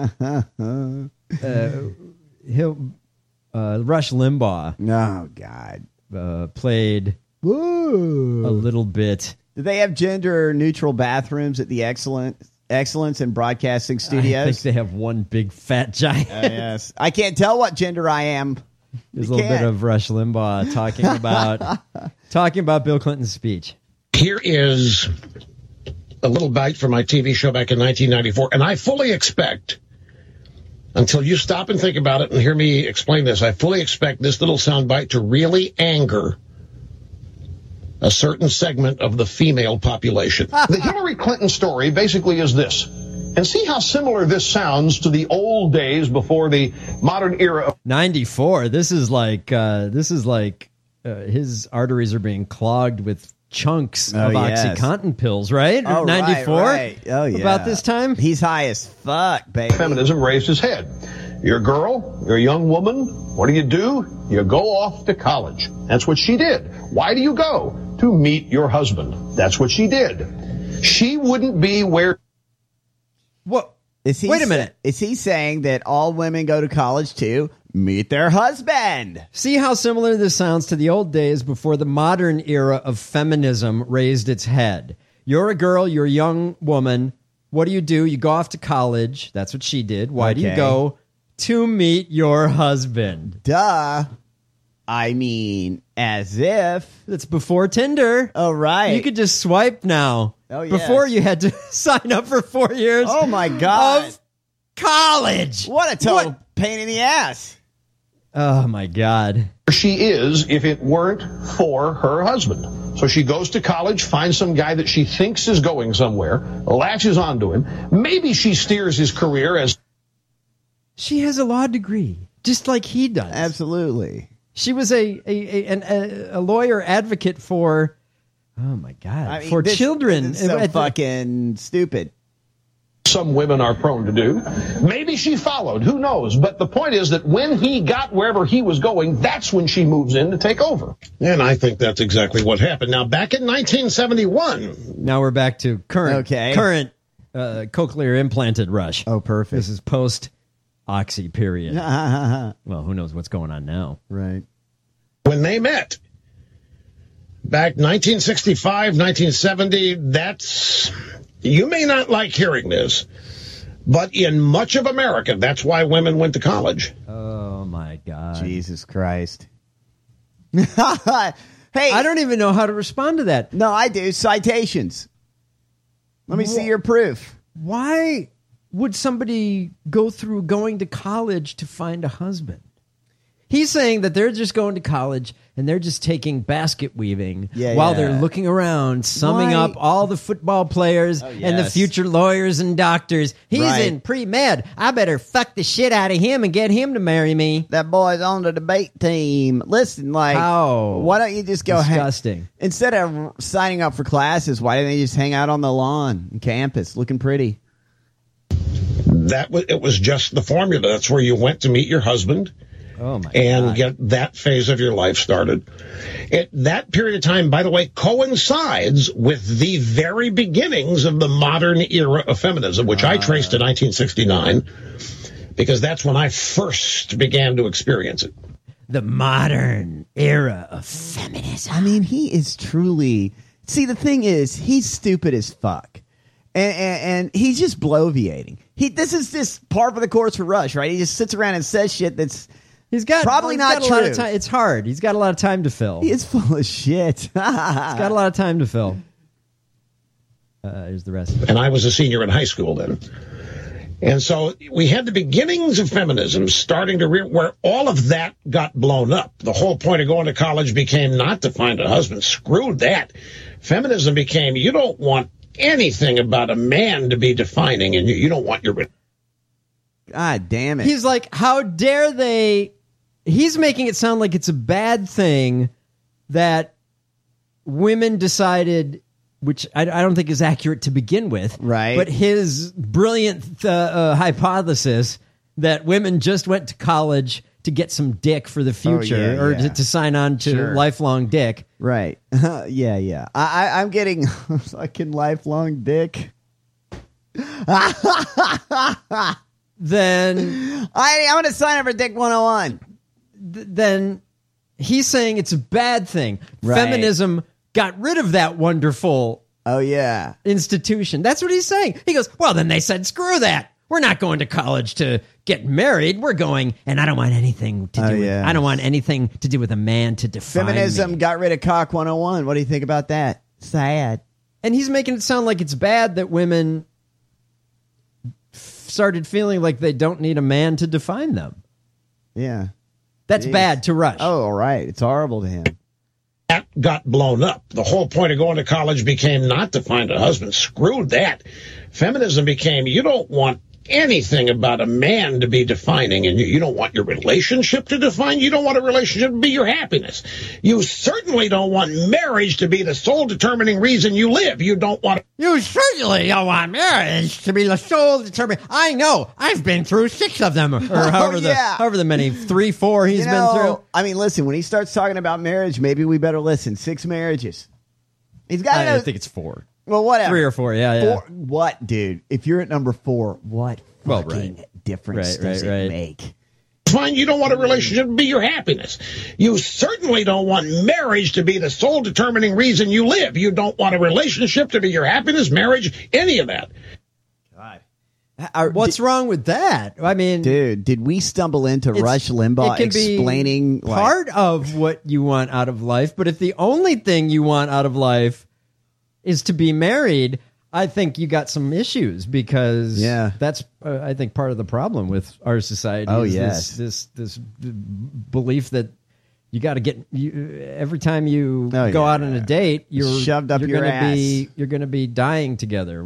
uh, he'll uh, Rush Limbaugh. Oh God, uh, played Whoa. a little bit. Do they have gender neutral bathrooms at the Excellent Excellence in Broadcasting Studios? I think they have one big fat giant. Uh, yes, I can't tell what gender I am. There's You a little bit can't. of Rush Limbaugh talking about talking about Bill Clinton's speech. Here is a little bite from my T V show back in nineteen ninety-four, and I fully expect, until you stop and think about it and hear me explain this, I fully expect this little sound bite to really anger a certain segment of the female population. The Hillary Clinton story basically is this. And see how similar this sounds to the old days before the modern era of ninety-four. This is like uh, this is like uh, his arteries are being clogged with chunks Oh, of yes. OxyContin pills, right? Oh, ninety-four. right, right. Oh, yeah. About this time, he's high as fuck, baby. feminism raised his head. You're a girl, you're a young woman. What do you do? You go off to college. That's what she did. Why do you go? To meet your husband. That's what she did. She wouldn't be where... What? Is he Wait a sa- minute. Is he saying that all women go to college to meet their husband? See how similar this sounds to the old days before the modern era of feminism raised its head. You're a girl, you're a young woman. What do you do? You go off to college. That's what she did. Why do you Okay. go? To meet your husband. Duh. I mean, as if. It's before Tinder. Oh, right. You could just swipe now. Oh, yes. Before you had to sign up for four years. Oh, my God. Of college. What a total pain in the ass. Oh, my God. she is if it weren't for her husband. So she goes to college, finds some guy that she thinks is going somewhere, latches onto him. Maybe she steers his career as... She has a law degree, just like he does. Absolutely. She was a a a, an, a, a lawyer advocate for. Oh my God! I mean, for this, children. This is so fucking stupid. Some women are prone to do. Maybe she followed, who knows? But the point is that when he got wherever he was going, that's when she moves in to take over. And I think that's exactly what happened. Now, back in nineteen seventy-one. Now we're back to current, okay. current uh, cochlear implanted Rush. Oh, perfect. This is post Oxy period. Well, who knows what's going on now? Right. When they met, back nineteen sixty-five, nineteen seventy, that's... You may not like hearing this, but in much of America, that's why women went to college. Oh, my God. Jesus Christ. Hey, I don't even know how to respond to that. No, I do. Citations. Let me see your proof. Why would somebody go through going to college to find a husband? He's saying that they're just going to college and they're just taking basket weaving yeah, while yeah. they're looking around, summing Why? up all the football players Oh, and yes. the future lawyers and doctors. He's Right. in pre-med. I better fuck the shit out of him and get him to marry me. That boy's on the debate team. Listen, like, How why don't you just go hang- disgusting. Instead of signing up for classes, why don't they just hang out on the lawn, campus, looking pretty? That was, it was just the formula. That's where you went to meet your husband. Oh my and God. get that phase of your life started. It, that period of time, by the way, coincides with the very beginnings of the modern era of feminism, which uh, I traced to nineteen sixty-nine, because that's when I first began to experience it. The modern era of feminism. I mean, he is truly... See, the thing is, he's stupid as fuck. And, and, and he's just bloviating. He, this is just par for the course for Rush, right? He just sits around and says shit that's... He's got probably he's not got a true. lot of time. It's hard. He's got a lot of time to fill. He is full of shit. He's got a lot of time to fill. Uh, here's the rest. And I was a senior in high school then. And so we had the beginnings of feminism starting to re- where all of that got blown up. The whole point of going to college became not to find a husband. Screw that. Feminism became, you don't want anything about a man to be defining, and you, you don't want your... God damn it. He's like, how dare they... He's making it sound like it's a bad thing that women decided, which I, I don't think is accurate to begin with. Right. But his brilliant uh, uh, hypothesis that women just went to college to get some dick for the future, oh, yeah, or yeah. To, to sign on to Sure. lifelong dick. Right. yeah, yeah. I, I, I'm getting fucking lifelong dick. Then I, I'm going to sign up for Dick one oh one. Th- then he's saying it's a bad thing. Right. Feminism got rid of that wonderful oh yeah institution. That's what he's saying. He goes, well, then they said, screw that. We're not going to college to get married. We're going, and I don't want anything to do Oh, with, yeah. I don't want anything to do with a man to define Feminism me. got rid of Cock one oh one. What do you think about that? Sad. And he's making it sound like it's bad that women f- started feeling like they don't need a man to define them. Yeah. That's Jeez. bad to Rush. Oh, all right. It's horrible to him. That got blown up. The whole point of going to college became not to find a husband. Screw that. Feminism became, you don't want anything about a man to be defining, and you, you don't want your relationship to define. You don't want a relationship to be your happiness. You certainly don't want marriage to be the sole determining reason you live. You don't want... You certainly don't want marriage to be the sole determining... I know. I've been through six of them. Or however, Oh, the, yeah. however the many, three, four he's You know, been through. I mean, listen, when he starts talking about marriage, maybe we better listen. Six marriages. He's got to I, know. I think it's four. Well, whatever. Three or four, yeah, yeah. Four, what, dude? If you're at number four, what Well, fucking right. difference Right, does right, it right. make? Fine, you don't want a relationship to be your happiness. You certainly don't want marriage to be the sole determining reason you live. You don't want a relationship to be your happiness, marriage, any of that. God. What's wrong with that? I mean, Dude, did we stumble into it's- Rush Limbaugh it can be explaining like, part of what you want out of life, but if the only thing you want out of life is to be married, I think you got some issues, because Yeah. that's uh, I think part of the problem with our society. Oh, is yes. this, this this belief that you got to get you, every time you Oh, go yeah. out on a date, you're Shoved up you're your gonna ass. be you're going to be dying together with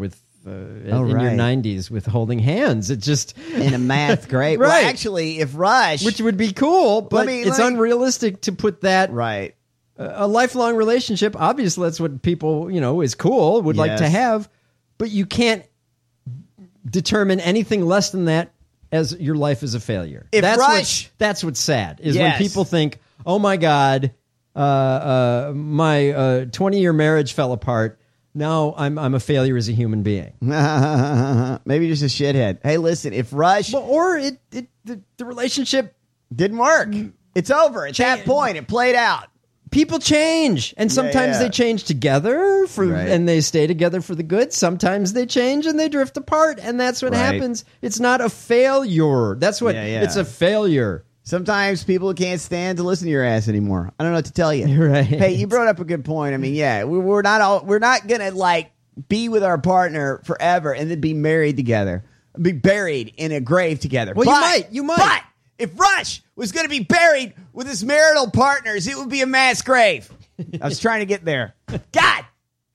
uh, Oh, in right. your nineties with holding hands. It just in a math grade. right? Well, actually, if Rush, which would be cool, but me- it's let me- unrealistic to put that right. A, a lifelong relationship. Obviously, that's what people you know is cool would like to Yes. have, but you can't determine anything less than that as your life is a failure. If that's Rush- what's, that's what's sad is Yes. when people think, "Oh my God, uh, uh, my uh, twenty-year marriage fell apart. Now I'm I'm a failure as a human being." Maybe just a shithead. Hey, listen, if Rush well, or it, it the, the relationship didn't work, it's over. At that point, it played out. People change, and sometimes yeah. they change together for, Right. and they stay together for the good. Sometimes they change and they drift apart, and that's what Right. happens. It's not a failure. That's what Yeah, yeah. it's a failure. Sometimes people can't stand to listen to your ass anymore. I don't know what to tell you. Right. Hey, you brought up a good point. I mean, yeah, we, we're not all we're not gonna like be with our partner forever and then be married together, be buried in a grave together. Well, you But- might, you might. But if Rush was going to be buried with his marital partners, it would be a mass grave. I was trying to get there. God.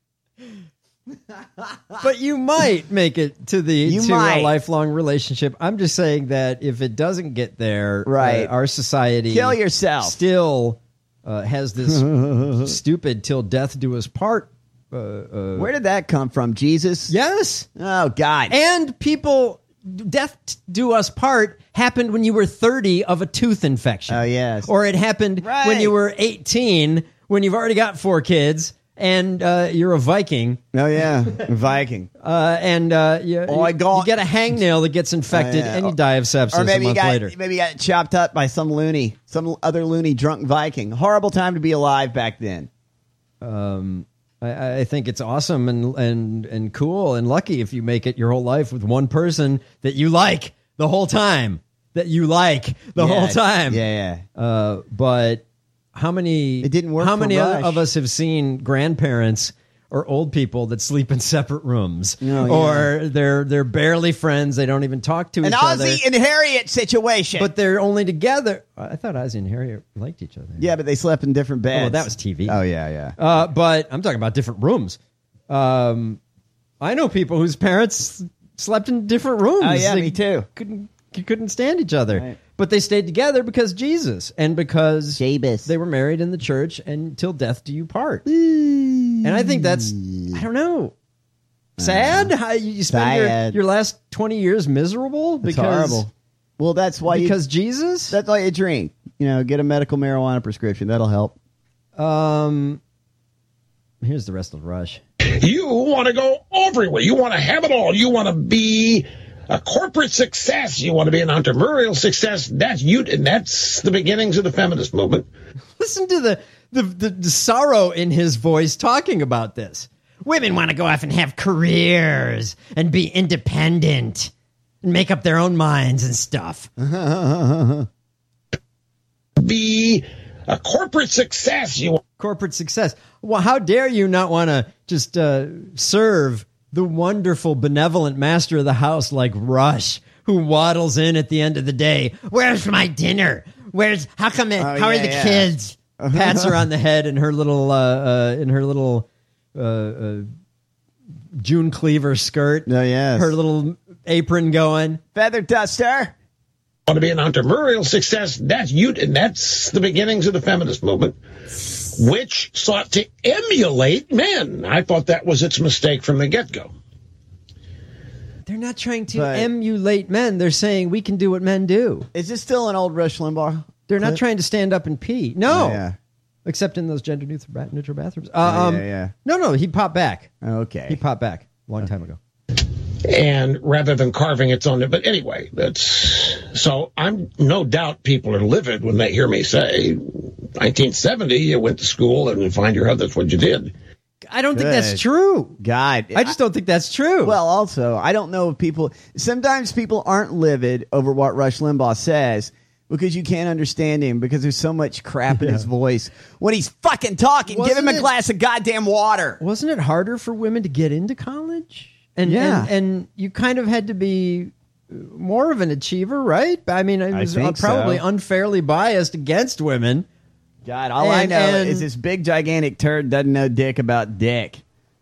But you might make it to the You to might. a lifelong relationship. I'm just saying that if it doesn't get there, Right. uh, our society Kill yourself. still uh, has this stupid "till death do us part." Uh, uh, Where did that come from? Jesus? Yes. Oh, God. And people, death do us part happened when you were thirty of a tooth infection. Oh, yes. Or it happened Right. when you were eighteen, when you've already got four kids and uh, you're a Viking. Oh, yeah. Viking. Uh, and uh, you, Oh, I you, got- you get a hangnail that gets infected Oh, yeah. and you die of sepsis Or maybe a you month got later. maybe you got chopped up by some loony, some other loony drunk Viking. Horrible time to be alive back then. Um, I, I think it's awesome and, and, and cool and lucky if you make it your whole life with one person that you like the whole time. That you like the Yeah, whole time. Yeah, yeah. Uh, but how many? It didn't work How for many Rush. of us have seen grandparents or old people that sleep in separate rooms, Oh, yeah. or they're they're barely friends? They don't even talk to An each other. Ozzy and Harriet situation. But they're only together. I thought Ozzy and Harriet liked each other. yeah, but they slept in different beds. Oh, that was T V. Oh, yeah, yeah. Uh, but I'm talking about different rooms. Um, I know people whose parents slept in different rooms. Oh, yeah, They me too. Couldn't couldn't stand each other, Right. but they stayed together because Jesus and because Jabus. they were married in the church and till death do you part. And I think that's I don't know. Sad. How you spend your, Sad. your last twenty years miserable It's because horrible. Well, that's why because you, Jesus. that's why you drink. You know, get a medical marijuana prescription. That'll help. Um, here's the rest of Rush. You want to go everywhere. You want to have it all. You want to be a corporate success. You want to be an entrepreneurial success. That's you, and that's the beginnings of the feminist movement. Listen to the, the, the, the sorrow in his voice talking about this. Women want to go off and have careers and be independent and make up their own minds and stuff. Be a corporate success. You want Corporate success. Well, how dare you not want to just uh, serve the wonderful, benevolent master of the house like Rush, who waddles in at the end of the day. Where's my dinner? Where's how come? It, Oh, how are yeah, the yeah. kids? Pats her on the head in her little, uh, uh, in her little uh, uh, June Cleaver skirt. Oh, yes. Her little apron going. Feather duster. want to be an entrepreneurial success. That's you, and that's the beginnings of the feminist movement, which sought to emulate men. I thought that was its mistake from the get-go. They're not trying to But- emulate men. They're saying we can do what men do. Is this still an old Rush Limbaugh? They're not clip? trying to stand up and pee. No. Oh, yeah. Except in those gender neutral ba- neutral bathrooms. Uh, Yeah, um, yeah, yeah. No, no, he popped back. Okay. He popped back a long time ago. And rather than carving its own, but anyway, that's so. I'm no doubt people are livid when they hear me say, nineteen seventy, you went to school and you find your husband. That's what you did. I don't think Good. that's true. God. I just don't think that's true. Well, also, I don't know if people. Sometimes people aren't livid over what Rush Limbaugh says because you can't understand him because there's so much crap in his voice when he's fucking talking. Give Wasn't him a it- glass of goddamn water. Wasn't it harder for women to get into college? And, Yeah. and and you kind of had to be more of an achiever, right? I mean, it I was think probably so. unfairly biased against women. God, all I And- know and- is this big gigantic turd doesn't know dick about dick.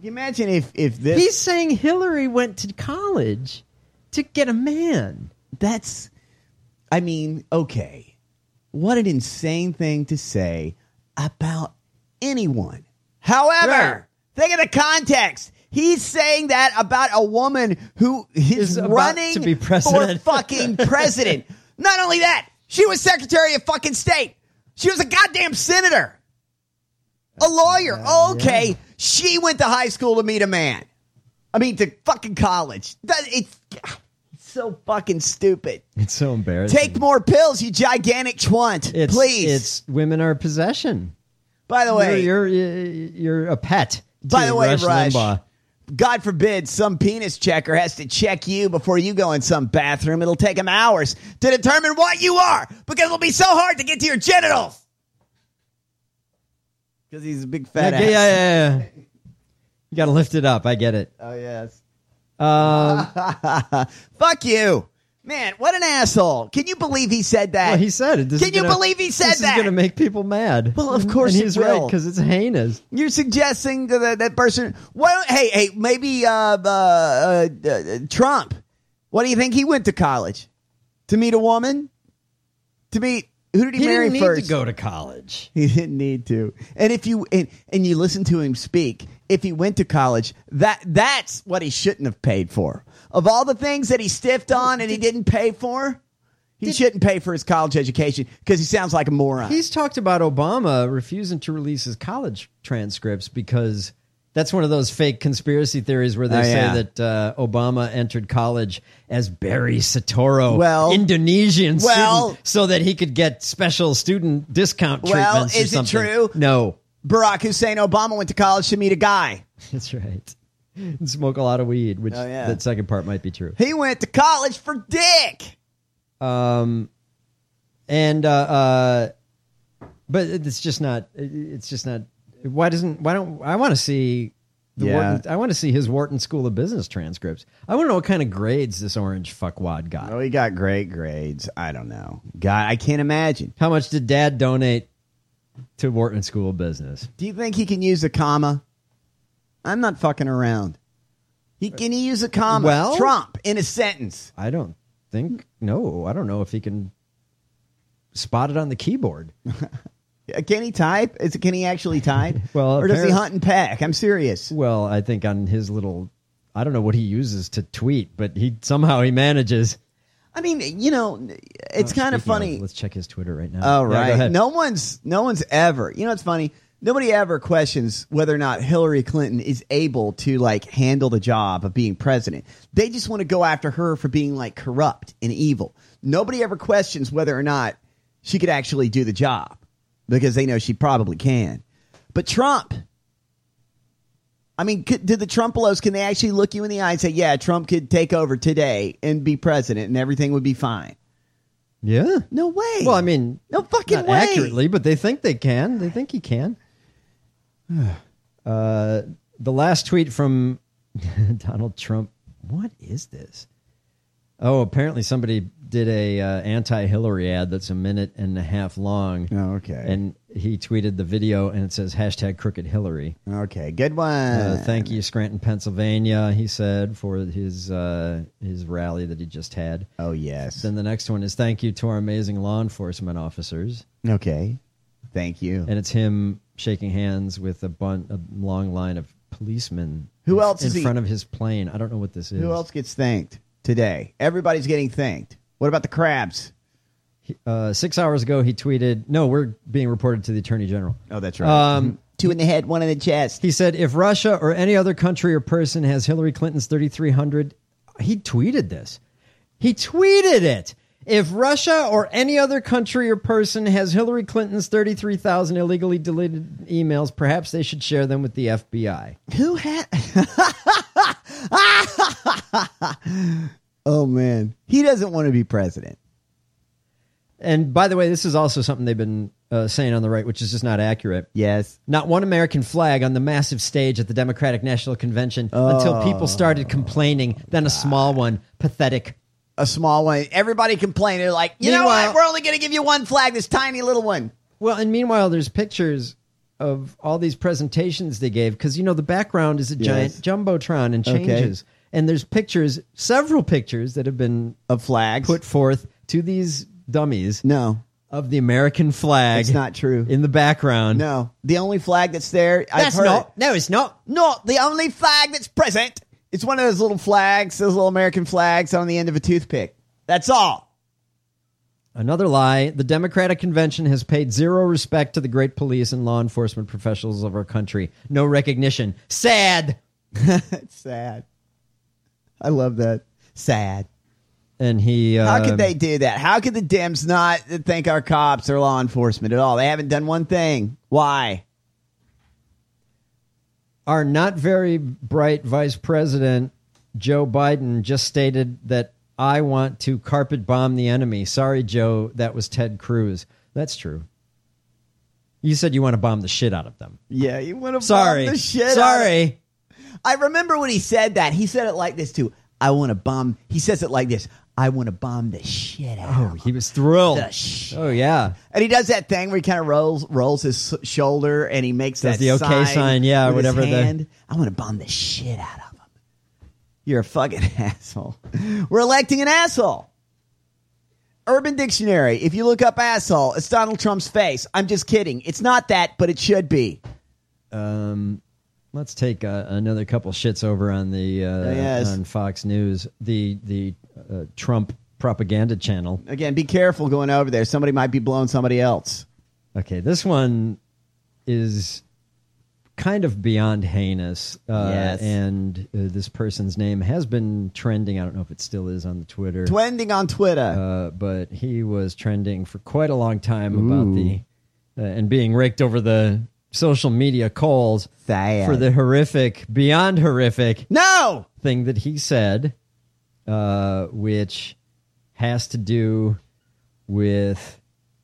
you imagine if, if this... He's saying Hillary went to college to get a man. That's... I mean, okay. What an insane thing to say about anyone. However, Right. think of the context. He's saying that about a woman who is, Is about running to be president. for fucking president. Not only that, she was Secretary of fucking State. She was a goddamn senator. A lawyer. Okay. yeah. She went to high school to meet a man. I mean, to fucking college. That, it's, it's so fucking stupid. It's so embarrassing. Take more pills, you gigantic twant. It's, Please. It's women are possession. By the way, you're you're, you're a pet. By to the way, Rush Rush, Limbaugh. God forbid some penis checker has to check you before you go in some bathroom. It'll take him hours to determine what you are because it'll be so hard to get to your genitals. Because he's a big fat yeah, ass. yeah, yeah, yeah. You got to lift it up. I get it. Oh, yes. Um, Fuck you. Man, what an asshole. Can you believe he said that? well, he said it. This Can is you gonna- believe he said this that? This is going to make people mad. Well, of course and it he's will. right because it's heinous. You're suggesting to the, that person, why don't, hey, hey, maybe uh, uh, uh, uh, Trump. What do you think he went to college? To meet a woman? To meet, who did he, He marry didn't need first? to go to college. He didn't need to. And if you and, and you listen to him speak, if he went to college, that that's what he shouldn't have paid for. Of all the things that he stiffed on and he didn't pay for, he shouldn't pay for his college education because he sounds like a moron. He's talked about Obama refusing to release his college transcripts because that's one of those fake conspiracy theories where they Oh, say yeah. that uh, Obama entered college as Barry Soetoro, Well- Indonesian well- student, so that he could get special student discount Well, treatments or is it something. true? No. Barack Hussein Obama went to college to meet a guy. That's right. And smoke a lot of weed, which Oh, yeah. that second part might be true. He went to college for dick. Um, and uh, uh, but it's just not. It's just not. Why doesn't? Why don't I want to see the Yeah. Wharton? I want to see his Wharton School of Business transcripts. I want to know what kind of grades this orange fuckwad got. Oh, he got great grades. I don't know. God, I can't imagine. How much did Dad donate to Wharton School of Business? Do you think he can use a comma? I'm not fucking around. He can he use a comma? Well- Trump in a sentence. I don't think. No, I don't know if he can spot it on the keyboard. Can he type? Is it, can he actually type? Well, or does he apparent- hunt and peck? I'm serious. Well, I think on his little. I don't know what he uses to tweet, but he somehow he manages. I mean, you know, it's Oh, kind of speaking funny. let's check his Twitter right now. Oh, Yeah, go right. ahead. No one's no one's ever. You know, it's funny. Nobody ever questions whether or not Hillary Clinton is able to like handle the job of being president. They just want to go after her for being like corrupt and evil. Nobody ever questions whether or not she could actually do the job because they know she probably can. But Trump, I mean, could, did the Trumpelos, can they actually look you in the eye and say, yeah, Trump could take over today and be president and everything would be fine? Yeah. No way. Well, I mean, no fucking not way. accurately, but they think they can. They think he can. uh, the last tweet from Donald Trump. What is this? Oh, apparently somebody did a uh, anti-Hillary ad that's a minute and a half long. Oh, okay. And he tweeted the video, and it says hashtag Crooked Hillary. Okay, good one. Uh, thank you, Scranton, Pennsylvania. He said for his uh, his rally that he just had. Oh yes. Then the next one is thank you to our amazing law enforcement officers. Okay, thank you. And it's him shaking hands with a bun- a long line of policemen. Who in, else in is he- front of his plane? I don't know what this is. Who else gets thanked today? Everybody's getting thanked. What about the crabs? Uh, six hours ago, he tweeted, no, we're being reported to the Attorney General. Oh, that's right. Um, Two in the head, one in the chest. He said, if Russia or any other country or person has Hillary Clinton's thirty-three hundred, he tweeted this. He tweeted it. If Russia or any other country or person has Hillary Clinton's thirty-three thousand illegally deleted emails, perhaps they should share them with the F B I. Who had? Oh, man. He doesn't want to be president. And by the way, this is also something they've been uh, saying on the right, which is just not accurate. Yes. Not one American flag on the massive stage at the Democratic National Convention Oh. until people started complaining. Then a small one. Pathetic. A small one. Everybody complained. They're like, you know Meanwhile- what? We're only going to give you one flag, this tiny little one. Well, and meanwhile, there's pictures of all these presentations they gave, because, you know, the background is a giant Yes. jumbotron and Okay. changes. And there's pictures, several pictures that have been of flags put forth to these dummies. No. Of the American flag. It's not true. In the background. No. The only flag that's there, I've That's heard. not. No, it's not. Not the only flag that's present. It's one of those little flags, those little American flags on the end of a toothpick. That's all. Another lie. The Democratic Convention has paid zero respect to the great police and law enforcement professionals of our country. No recognition. Sad. It's sad. I love that. Sad. And he... Uh, How could they do that? How could the Dems not think our cops are law enforcement at all? They haven't done one thing. Why? Our not very bright Vice President, Joe Biden, just stated that I want to carpet bomb the enemy. Sorry, Joe, that was Ted Cruz. That's true. You said you want to bomb the shit out of them. Yeah, you want to Sorry. bomb the shit Sorry. out of I remember when he said that. He said it like this, too. I want to bomb. He says it like this. I want to bomb the shit out Oh, of he was thrilled. The shit. Oh, yeah. And he does that thing where he kind of rolls rolls his s- shoulder and he makes Does that the okay sign, yeah, with his whatever the- hand. I want to bomb the shit out of him. You're a fucking asshole. We're electing an asshole. Urban Dictionary. If you look up asshole, it's Donald Trump's face. I'm just kidding. It's not that, but it should be. Um, let's take uh, another couple shits over on the uh, Yes. on Fox News, the the uh, Trump propaganda channel. Again, be careful going over there. Somebody might be blowing somebody else. Okay, this one is kind of beyond heinous. Uh, Yes. And uh, this person's name has been trending. I don't know if it still is on the Twitter. Trending on Twitter. Uh, but he was trending for quite a long time about the uh, and being raked over the social media coals Sad. for the horrific, beyond horrific no thing that he said, uh, which has to do with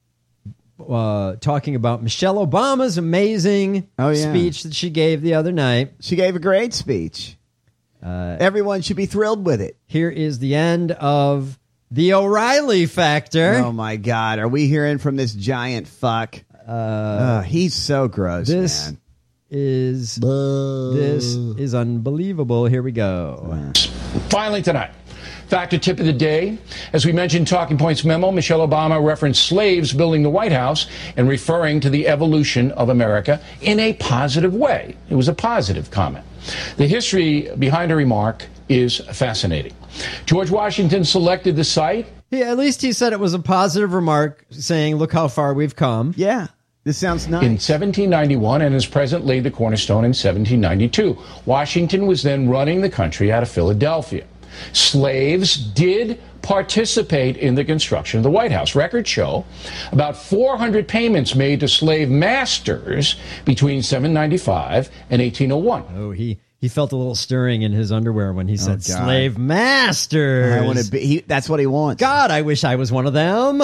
uh, talking about Michelle Obama's amazing Oh, yeah. speech that she gave the other night. She gave a great speech. Uh, Everyone should be thrilled with it. Here is the end of the O'Reilly factor. Oh, my God. Are we hearing from this giant fuck? Uh, Uh, he's so gross, this man. is this is unbelievable. Here we go. Finally tonight, factor tip of the day. As we mentioned, Talking Points memo, Michelle Obama referenced slaves building the White House and referring to the evolution of America in a positive way. It was a positive comment. The history behind her remark is fascinating. George Washington selected the site. Yeah, at least he said it was a positive remark, saying, "Look how far we've come." Yeah, this sounds nice. In seventeen ninety-one, and his president laid the cornerstone in seventeen ninety-two. Washington was then running the country out of Philadelphia. Slaves did participate in the construction of the White House. Records show about four hundred payments made to slave masters between seven ninety-five and eighteen oh one. Oh, he he felt a little stirring in his underwear when he said God. slave masters. I want to be. He, that's what he wants. God, I wish I was one of them.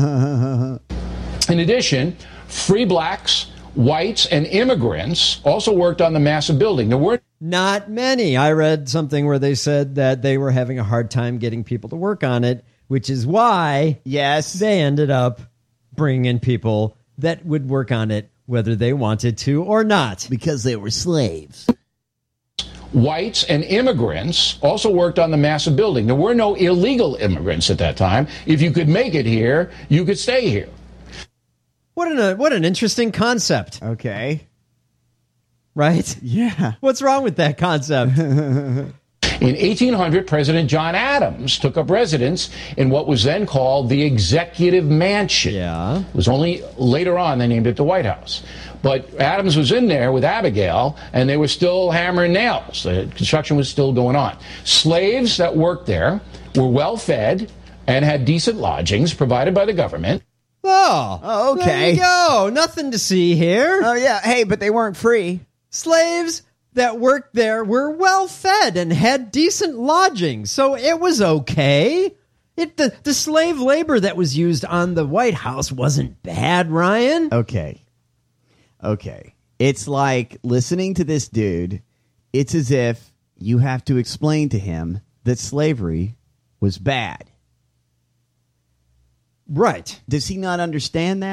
In addition, free blacks, whites, and immigrants also worked on the massive building. There were Not many. I read something where they said that they were having a hard time getting people to work on it, which is why yes, they ended up bringing in people that would work on it whether they wanted to or not. Because they were slaves. Whites and immigrants also worked on the massive building. There were no illegal immigrants at that time. If you could make it here, you could stay here. What an uh, what an interesting concept. Okay. Right? Yeah. What's wrong with that concept? In eighteen hundred, President John Adams took up residence in what was then called the Executive Mansion. Yeah. It was only later on they named it the White House. But Adams was in there with Abigail, and they were still hammering nails. The construction was still going on. Slaves that worked there were well fed and had decent lodgings provided by the government. Oh, Oh, okay. There you go. Nothing to see here. Oh, yeah. Hey, but they weren't free. Slaves that worked there were well fed and had decent lodging, so it was okay. It the, the slave labor that was used on the White House wasn't bad, Ryan. Okay. Okay. It's like listening to this dude. It's as if you have to explain to him that slavery was bad. Right. Does he not understand that?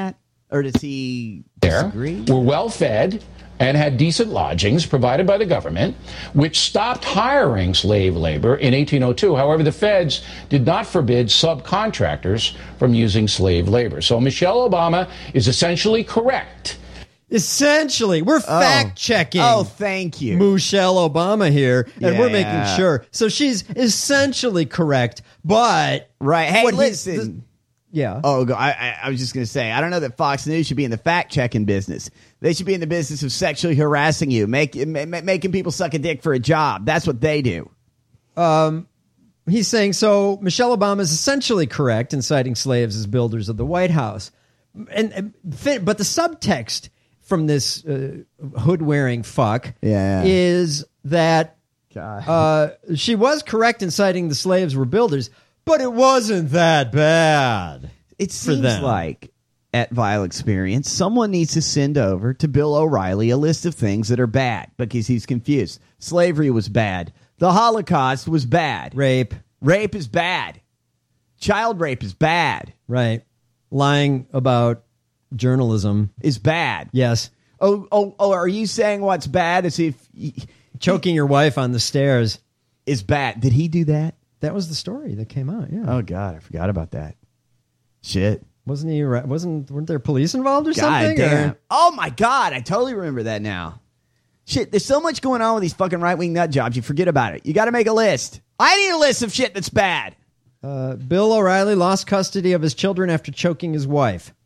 Or does he there disagree? Were well fed and had decent lodgings provided by the government, which stopped hiring slave labor in eighteen oh two. However, the feds did not forbid subcontractors from using slave labor. So Michelle Obama is essentially correct. Essentially, we're fact checking. Oh, thank you. Michelle Obama here, and we're making Yeah. sure. So she's essentially correct, but Right. Hey, what he's- listen. yeah. Oh, go- I, I, I was just going to say, I don't know that Fox News should be in the fact-checking business. They should be in the business of sexually harassing you, make, ma- ma- making people suck a dick for a job. That's what they do. Um, he's saying, so Michelle Obama is essentially correct in citing slaves as builders of the White House. And, and fit- But the subtext from this uh, hood-wearing fuck Yeah, yeah. is that God. uh, she was correct in citing the slaves were builders, but it wasn't that bad. It for seems them. like at Vile Experience, someone needs to send over to Bill O'Reilly a list of things that are bad because he's confused. Slavery was bad. The Holocaust was bad. Rape. Rape is bad. Child rape is bad. Right. Lying about journalism is bad. Yes. Oh, oh, oh! Are you saying what's bad is if choking your wife on the stairs is bad? Did he do that? That was the story that came out. Yeah. Oh God, I forgot about that. Shit. Wasn't he? Wasn't weren't there police involved or God something? damn. Or- Oh my God, I totally remember that now. Shit, there's so much going on with these fucking right wing nut jobs. You forget about it. You got to make a list. I need a list of shit that's bad. Uh, Bill O'Reilly lost custody of his children after choking his wife.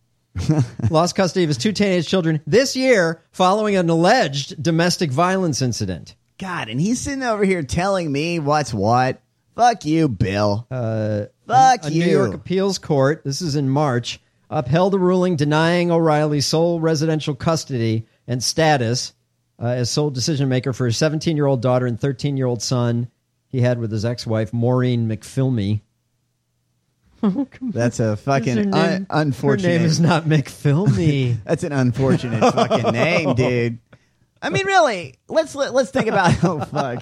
Lost custody of his two teenage children this year following an alleged domestic violence incident. God, and he's sitting over here telling me what's what. Fuck you, Bill. Uh, Fuck a, a you. New York appeals court, this is in March, upheld a ruling denying O'Reilly sole residential custody and status uh, as sole decision maker for his seventeen-year-old daughter and thirteen-year-old son he had with his ex-wife, Maureen McPhilmy. That's a fucking Her name- un- unfortunate. Her name is not McPhilmy. That's an unfortunate fucking name, dude. I mean, really, let's let, let's think about. Oh fuck.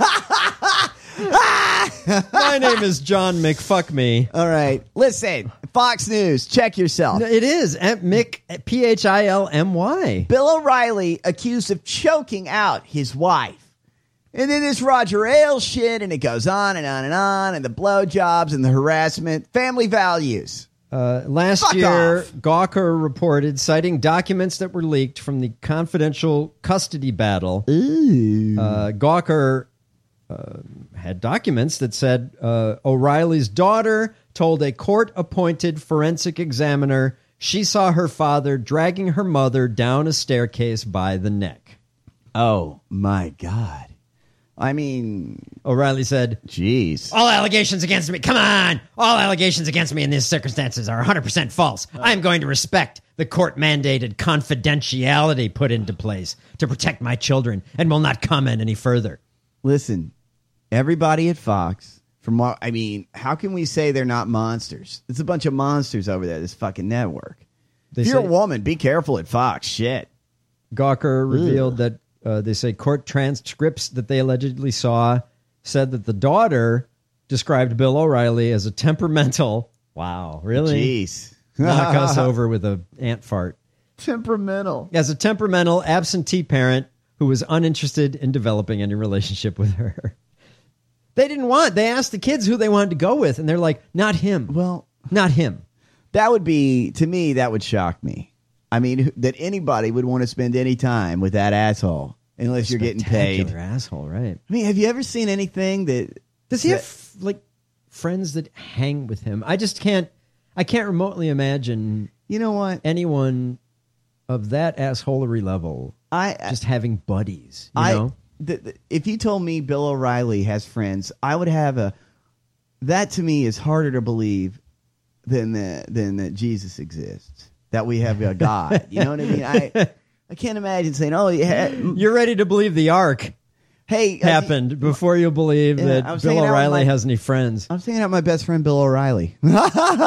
My name is John McFuckme. All right, listen, Fox News, check yourself. No, it is at Mick P H I L M Y. Bill O'Reilly accused of choking out his wife. And then this Roger Ailes shit, and it goes on and on and on, and the blowjobs and the harassment, family values. Uh, last Fuck year, off. Gawker reported citing documents that were leaked from the confidential custody battle. Ooh. Uh, Gawker uh, had documents that said uh, O'Reilly's daughter told a court-appointed forensic examiner she saw her father dragging her mother down a staircase by the neck. Oh, my God. I mean, O'Reilly said, "Jeez, All allegations against me, come on! All allegations against me in these circumstances are one hundred percent false. I am going to respect the court-mandated confidentiality put into place to protect my children and will not comment any further." Listen, everybody at Fox, from what I mean, how can we say they're not monsters? It's a bunch of monsters over there, this fucking network. They if you're say- a woman, be careful at Fox. Shit. Gawker revealed that uh, they say court transcripts that they allegedly saw said that the daughter described Bill O'Reilly as a temperamental. Wow, really? Jeez. Knock us over with a ant fart. Temperamental. As a temperamental absentee parent who was uninterested in developing any relationship with her. They didn't want, they asked the kids who they wanted to go with, and they're like, not him. Well, not him. That would be, to me, that would shock me. I mean, that anybody would want to spend any time with that asshole unless you're getting paid. Spectacular asshole, right? I mean, have you ever seen anything that Does he that- have like friends that hang with him? I just can't. I can't remotely imagine. You know what? Anyone of that assholery level, I just having buddies. You I know, the, the, if you told me Bill O'Reilly has friends, I would have a. That to me is harder to believe than that than that Jesus exists. That we have a God. You know what I mean? I I can't imagine saying, "Oh, yeah, you're ready to believe the ark." Hey, happened before you believe Yeah, that I was Bill hanging out with O'Reilly my- has any friends. I'm thinking about my best friend Bill O'Reilly. Who's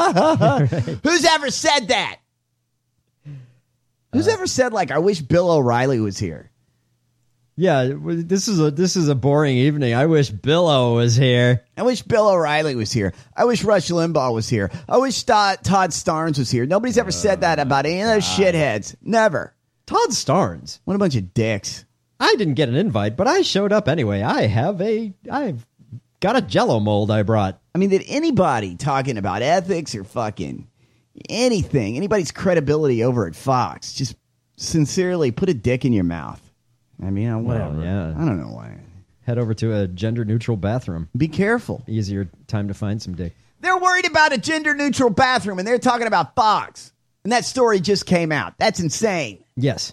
ever said that? Who's ever said like, "I wish Bill O'Reilly was here"? Yeah, this is a this is a boring evening. I wish Bill-O was here. I wish Bill O'Reilly was here. I wish Rush Limbaugh was here. I wish Todd, Todd Starnes was here. Nobody's ever said that about any of those shitheads. Never. Todd Starnes. What a bunch of dicks. I didn't get an invite, but I showed up anyway. I have a I've got a Jell-O mold I brought. I mean, did anybody talking about ethics or fucking anything, anybody's credibility over at Fox, just sincerely put a dick in your mouth? I mean, uh, whatever. Well, yeah. I don't know why. Head over to a gender-neutral bathroom. Be careful. Easier time to find some dick. They're worried about a gender-neutral bathroom, and they're talking about Fox. And that story just came out. That's insane. Yes.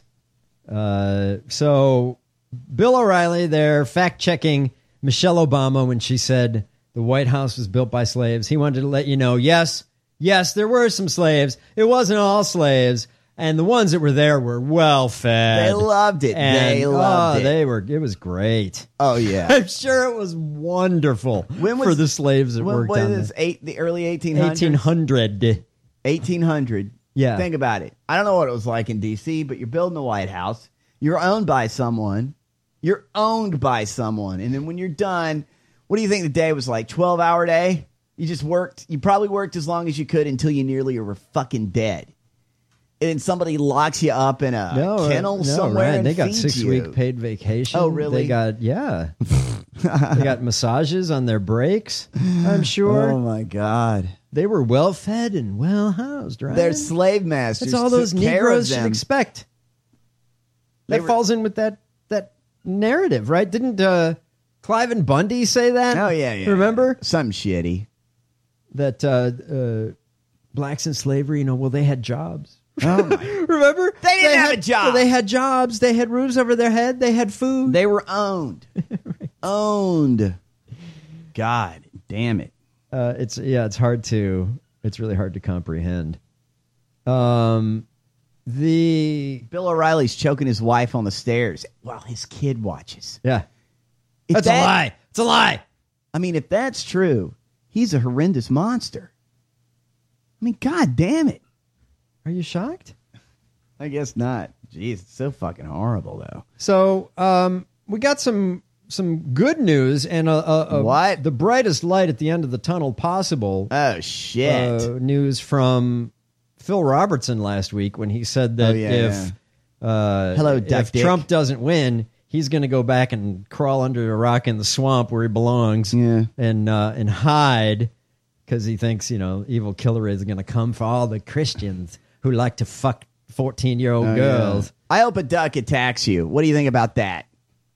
Uh, so, Bill O'Reilly, they're fact-checking Michelle Obama when she said the White House was built by slaves. He wanted to let you know, yes, yes, there were some slaves. It wasn't all slaves. And the ones that were there were well fed. They loved it. And, they loved oh, it. They were. It was great. Oh yeah, I'm sure it was wonderful when was, for the slaves that when, worked what on is this. Eight, the early eighteen hundreds. Eighteen hundred. Eighteen hundred. Yeah. Think about it. I don't know what it was like in D C, but you're building the White House. You're owned by someone. You're owned by someone, and then when you're done, what do you think the day was like? Twelve hour day. You just worked. You probably worked as long as you could until you nearly were fucking dead. And then somebody locks you up in a no, kennel no, somewhere. Right. And they got feeds six you. week paid vacation. Oh, really? They got yeah. They got massages on their breaks. I'm sure. Oh my God, they were well fed and well housed. Right? They're slave masters. That's all those took care Negroes of should them. expect. They That were- falls in with that that narrative, right? Didn't uh, Clive and Bundy say that? Oh yeah, yeah. Remember something shitty that uh, uh, blacks in slavery? You know, well, they had jobs. Oh my. Remember? They didn't have had, a job. Well, they had jobs. They had roofs over their head. They had food. They were owned. Right. Owned. God damn it. Uh, it's yeah. It's hard to. It's really hard to comprehend. Um, the Bill O'Reilly's choking his wife on the stairs while his kid watches. Yeah, If that's that- a lie. It's a lie. I mean, if that's true, he's a horrendous monster. I mean, God damn it. Are you shocked? I guess not. Jeez, it's so fucking horrible, though. So, um, we got some some good news and a, a, a What? the brightest light at the end of the tunnel possible. Oh shit! Uh, news from Phil Robertson last week when he said that Oh, yeah, if uh, Hello, Duck if Dick. Trump doesn't win, he's going to go back and crawl under a rock in the swamp where he belongs, Yeah. and uh, and hide because he thinks you know evil killer is going to come for all the Christians who like to fuck fourteen year old Oh, girls. yeah. I hope a duck attacks you. What do you think about that?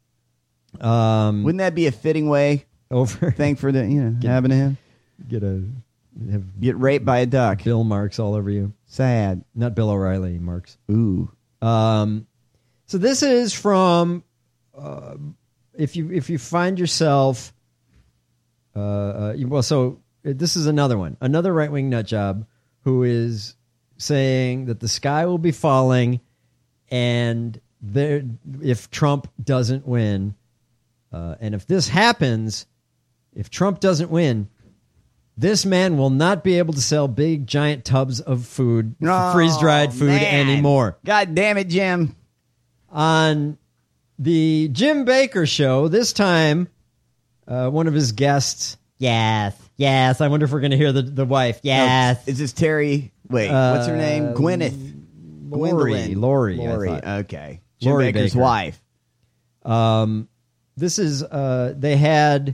Um, Wouldn't that be a fitting way over thing for the you know Get- having him get a have get raped by a duck? Bill marks all over you. Sad. Not Bill O'Reilly marks. Ooh. Um, so this is from uh, if you if you find yourself, uh, uh, you- well, so this is another one, another right wing nut job who is saying that the sky will be falling, and there if Trump doesn't win, uh, and if this happens, if Trump doesn't win. This man will not be able to sell big, giant tubs of food, Oh, freeze-dried food man. anymore. God damn it, Jim. On the Jim Baker show, this time, uh, one of his guests, yes, yes, I wonder if we're going to hear the, the wife, yes. Oh, is this Terry? Wait, Uh, what's her name? Gwyneth. Lori, Gwendolyn. Lori, I Lori. thought. Okay. Jim Lori Baker's Baker. wife. Um, this is, uh, they had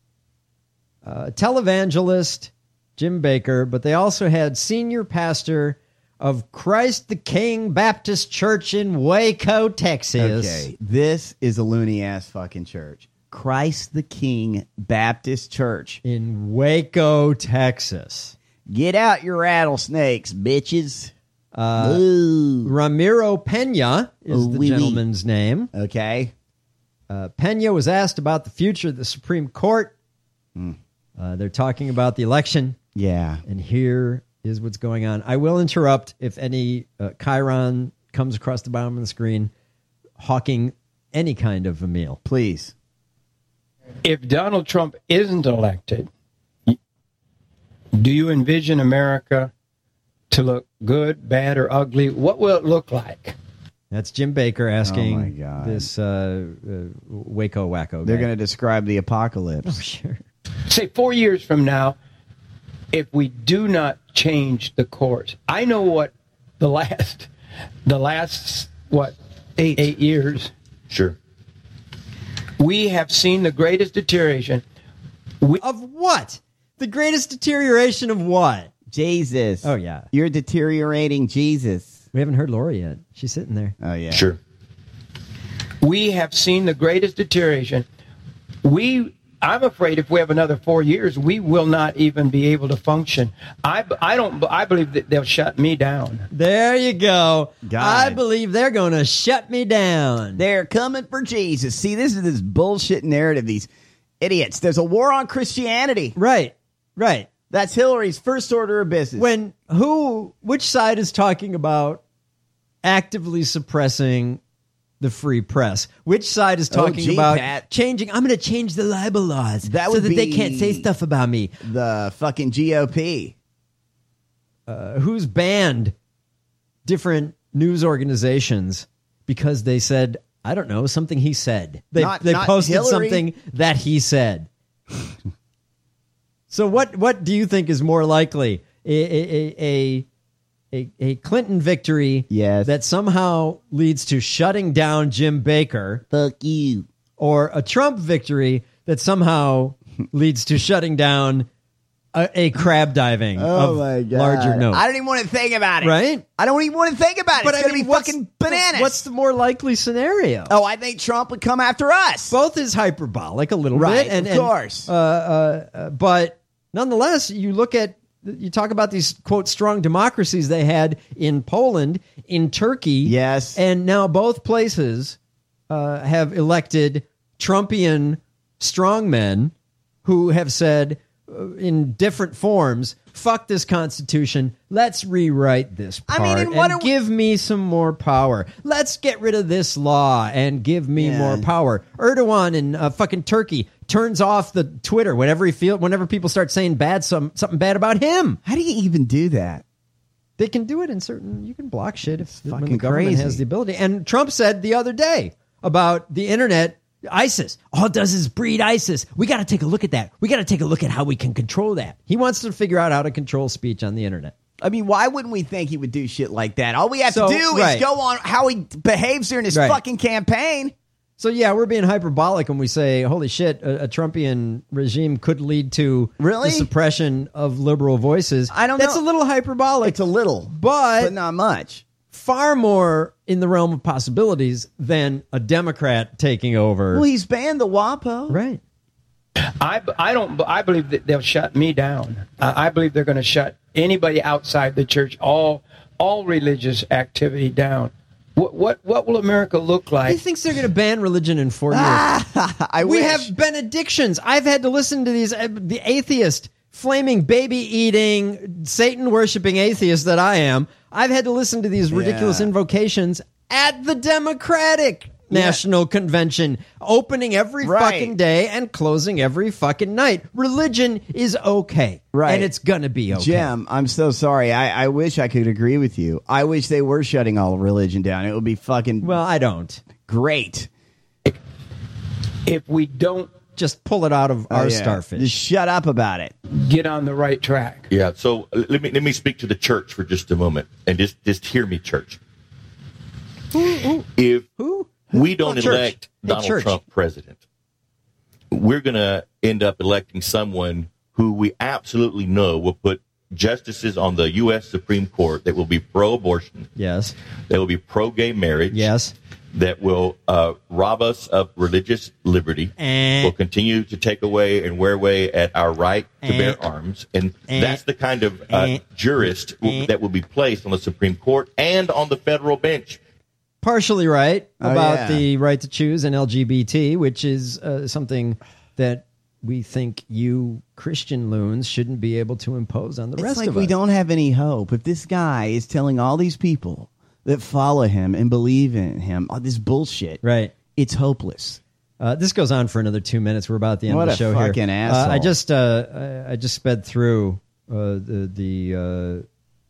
uh, televangelist Jim Baker, but they also had senior pastor of Christ the King Baptist Church in Waco, Texas. Okay. This is a loony ass fucking church. Christ the King Baptist Church in Waco, Texas. Get out your rattlesnakes, bitches. Uh, Ramiro Pena is Oh, the wee wee. gentleman's name. Okay. Uh, Pena was asked about the future of the Supreme Court. Hmm. Uh, they're talking about the election. Yeah. And here is what's going on. I will interrupt if any uh, Chiron comes across the bottom of the screen hawking any kind of a meal. Please. If Donald Trump isn't elected, do you envision America to look good, bad, or ugly? What will it look like? That's Jim Baker asking Oh, my God. this uh, uh, Waco wacko They're guy. going to describe the apocalypse. Oh, sure. Say four years from now, if we do not change the course, I know what the last, the last what eight eight years. Sure. We have seen the greatest deterioration. We, of what? The greatest deterioration of what? Jesus. Oh, yeah. You're deteriorating Jesus. We haven't heard Laura yet. She's sitting there. Oh, yeah. Sure. We have seen the greatest deterioration. We, I'm afraid if we have another four years, we will not even be able to function. I, I don't, I believe that they'll shut me down. There you go. God. I believe they're going to shut me down. They're coming for Jesus. See, this is this bullshit narrative, these idiots. There's a war on Christianity. Right, right. That's Hillary's first order of business. When who, which side is talking about actively suppressing the free press? Which side is talking oh, gee, about Pat. changing? I'm going to change the libel laws That so would that they be can't say stuff about me. The fucking G O P. Uh, who's banned different news organizations because they said, I don't know, something he said. They, Not- they not posted Hillary. something that he said. So what, what do you think is more likely? A, a, a, a, a Clinton victory yes. that somehow leads to shutting down Jim Baker? Fuck you. Or a Trump victory that somehow leads to shutting down a, a crab diving Oh of my God. larger note? I don't even want to think about it. Right? I don't even want to think about it. But it's I going to mean, be what's- fucking bananas. What's the more likely scenario? Oh, I think Trump would come after us. Both is hyperbolic a little Right, bit, and of and, course. Uh, uh, uh, but nonetheless, you look at you talk about these quote strong democracies they had in Poland, in Turkey, yes, and now both places uh, have elected Trumpian strongmen who have said uh, in different forms, fuck this Constitution. Let's rewrite this part I mean, and what and are we- give me some more power. Let's get rid of this law and give me Yeah. more power. Erdogan in uh, fucking Turkey turns off the Twitter whenever he feel whenever people start saying bad some something bad about him. How do you even do that? They can do it in certain. You can block shit if when the fucking government crazy. has the ability. And Trump said the other day about the internet. ISIS. All it does is breed ISIS. We got to take a look at that. We got to take a look at how we can control that. He wants to figure out how to control speech on the internet. I mean, why wouldn't we think he would do shit like that? All we have So, to do right. is go on how he behaves during his Right. fucking campaign. So yeah, we're being hyperbolic when we say, "Holy shit, a, a Trumpian regime could lead to Really? the suppression of liberal voices." I don't That's know. a little hyperbolic. It's a little, but, but not much. Far more in the realm of possibilities than a Democrat taking over. Well, he's banned the WAPO. Right. I, I don't. I believe that they'll shut me down. I, I believe they're going to shut anybody outside the church, all all religious activity down. What what what will America look like? He thinks they're going to ban religion in four years. I we wish. have benedictions. I've had to listen to these uh, the atheist, flaming, baby eating, Satan worshiping atheist that I am. I've had to listen to these ridiculous Yeah. invocations at the Democratic Yeah. National Convention, opening every Right. fucking day and closing every fucking night. Religion is okay, Right. and it's gonna be okay. Jim, I'm so sorry. I, I wish I could agree with you. I wish they were shutting all religion down. It would be fucking Well, I don't. great. If we don't Just pull it out of our Oh, yeah. starfish. Just shut up about it. get on the right track, Yeah, so uh, let me let me speak to the church for just a moment, and just just hear me, church. If Who? we don't Oh, church. elect Hey, Donald church. Trump president, we're going to end up electing someone who we absolutely know will put justices on the U S Supreme Court that will be pro-abortion, Yes. that will be pro-gay marriage, Yes. that will uh, rob us of religious liberty, Eh. will continue to take away and wear away at our right to Eh. bear arms. And Eh. that's the kind of uh, Eh. jurist w- Eh. that will be placed on the Supreme Court and on the federal bench. Partially right Oh, about yeah. the right to choose and L G B T, which is uh, something that we think you Christian loons shouldn't be able to impose on the It's rest like of we us. don't have any hope. If this guy is telling all these people that follow him and believe in him all this bullshit, Right. it's hopeless. Uh, this goes on for another two minutes. We're about at the end What of the a show fucking here. asshole. Uh, I just uh, I, I just sped through uh, the the uh,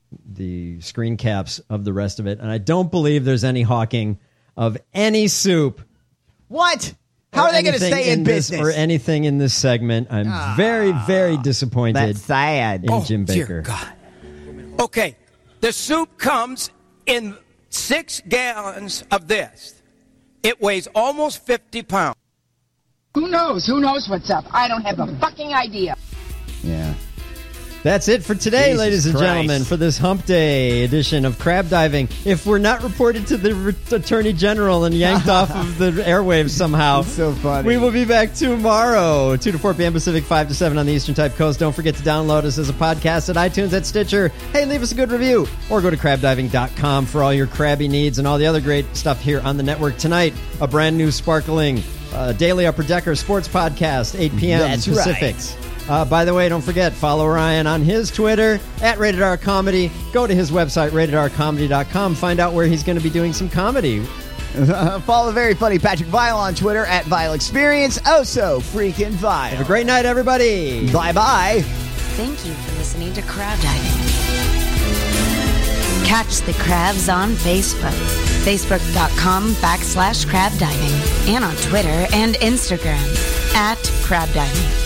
the screen caps of the rest of it, and I don't believe there's any hawking of any soup. What? How are they going to stay in this, business? or anything in this segment? I'm ah, very, very disappointed. That's sad. In oh, Jim Baker. Dear God. Okay, the soup comes in six gallons of this. It weighs almost fifty pounds. Who knows? Who knows what's up? I don't have a fucking idea. Yeah. That's it for today, Jesus ladies and Christ. gentlemen, for this Hump Day edition of Crab Diving. If we're not reported to the Re- Attorney General and yanked off of the airwaves somehow, That's so funny. We will be back tomorrow, two to four p.m. Pacific, five to seven on the Eastern Type Coast. Don't forget to download us as a podcast at iTunes, at Stitcher. Hey, leave us a good review, or go to crab diving dot com for all your crabby needs and all the other great stuff here on the network. Tonight, a brand new sparkling uh, Daily Upper Decker sports podcast, eight p.m. That's Pacific. Right. Uh, by the way, don't forget, follow Ryan on his Twitter, at Rated R Comedy. Go to his website, rated r comedy dot com. Find out where he's going to be doing some comedy. Uh, follow the very funny Patrick Vile on Twitter, at Vile Experience. Oh, so freaking Vile. Have a great night, everybody. Bye-bye. Thank you for listening to Crab Diving. Catch the crabs on Facebook. Facebook.com backslash crab diving. And on Twitter and Instagram, at Crab Diving.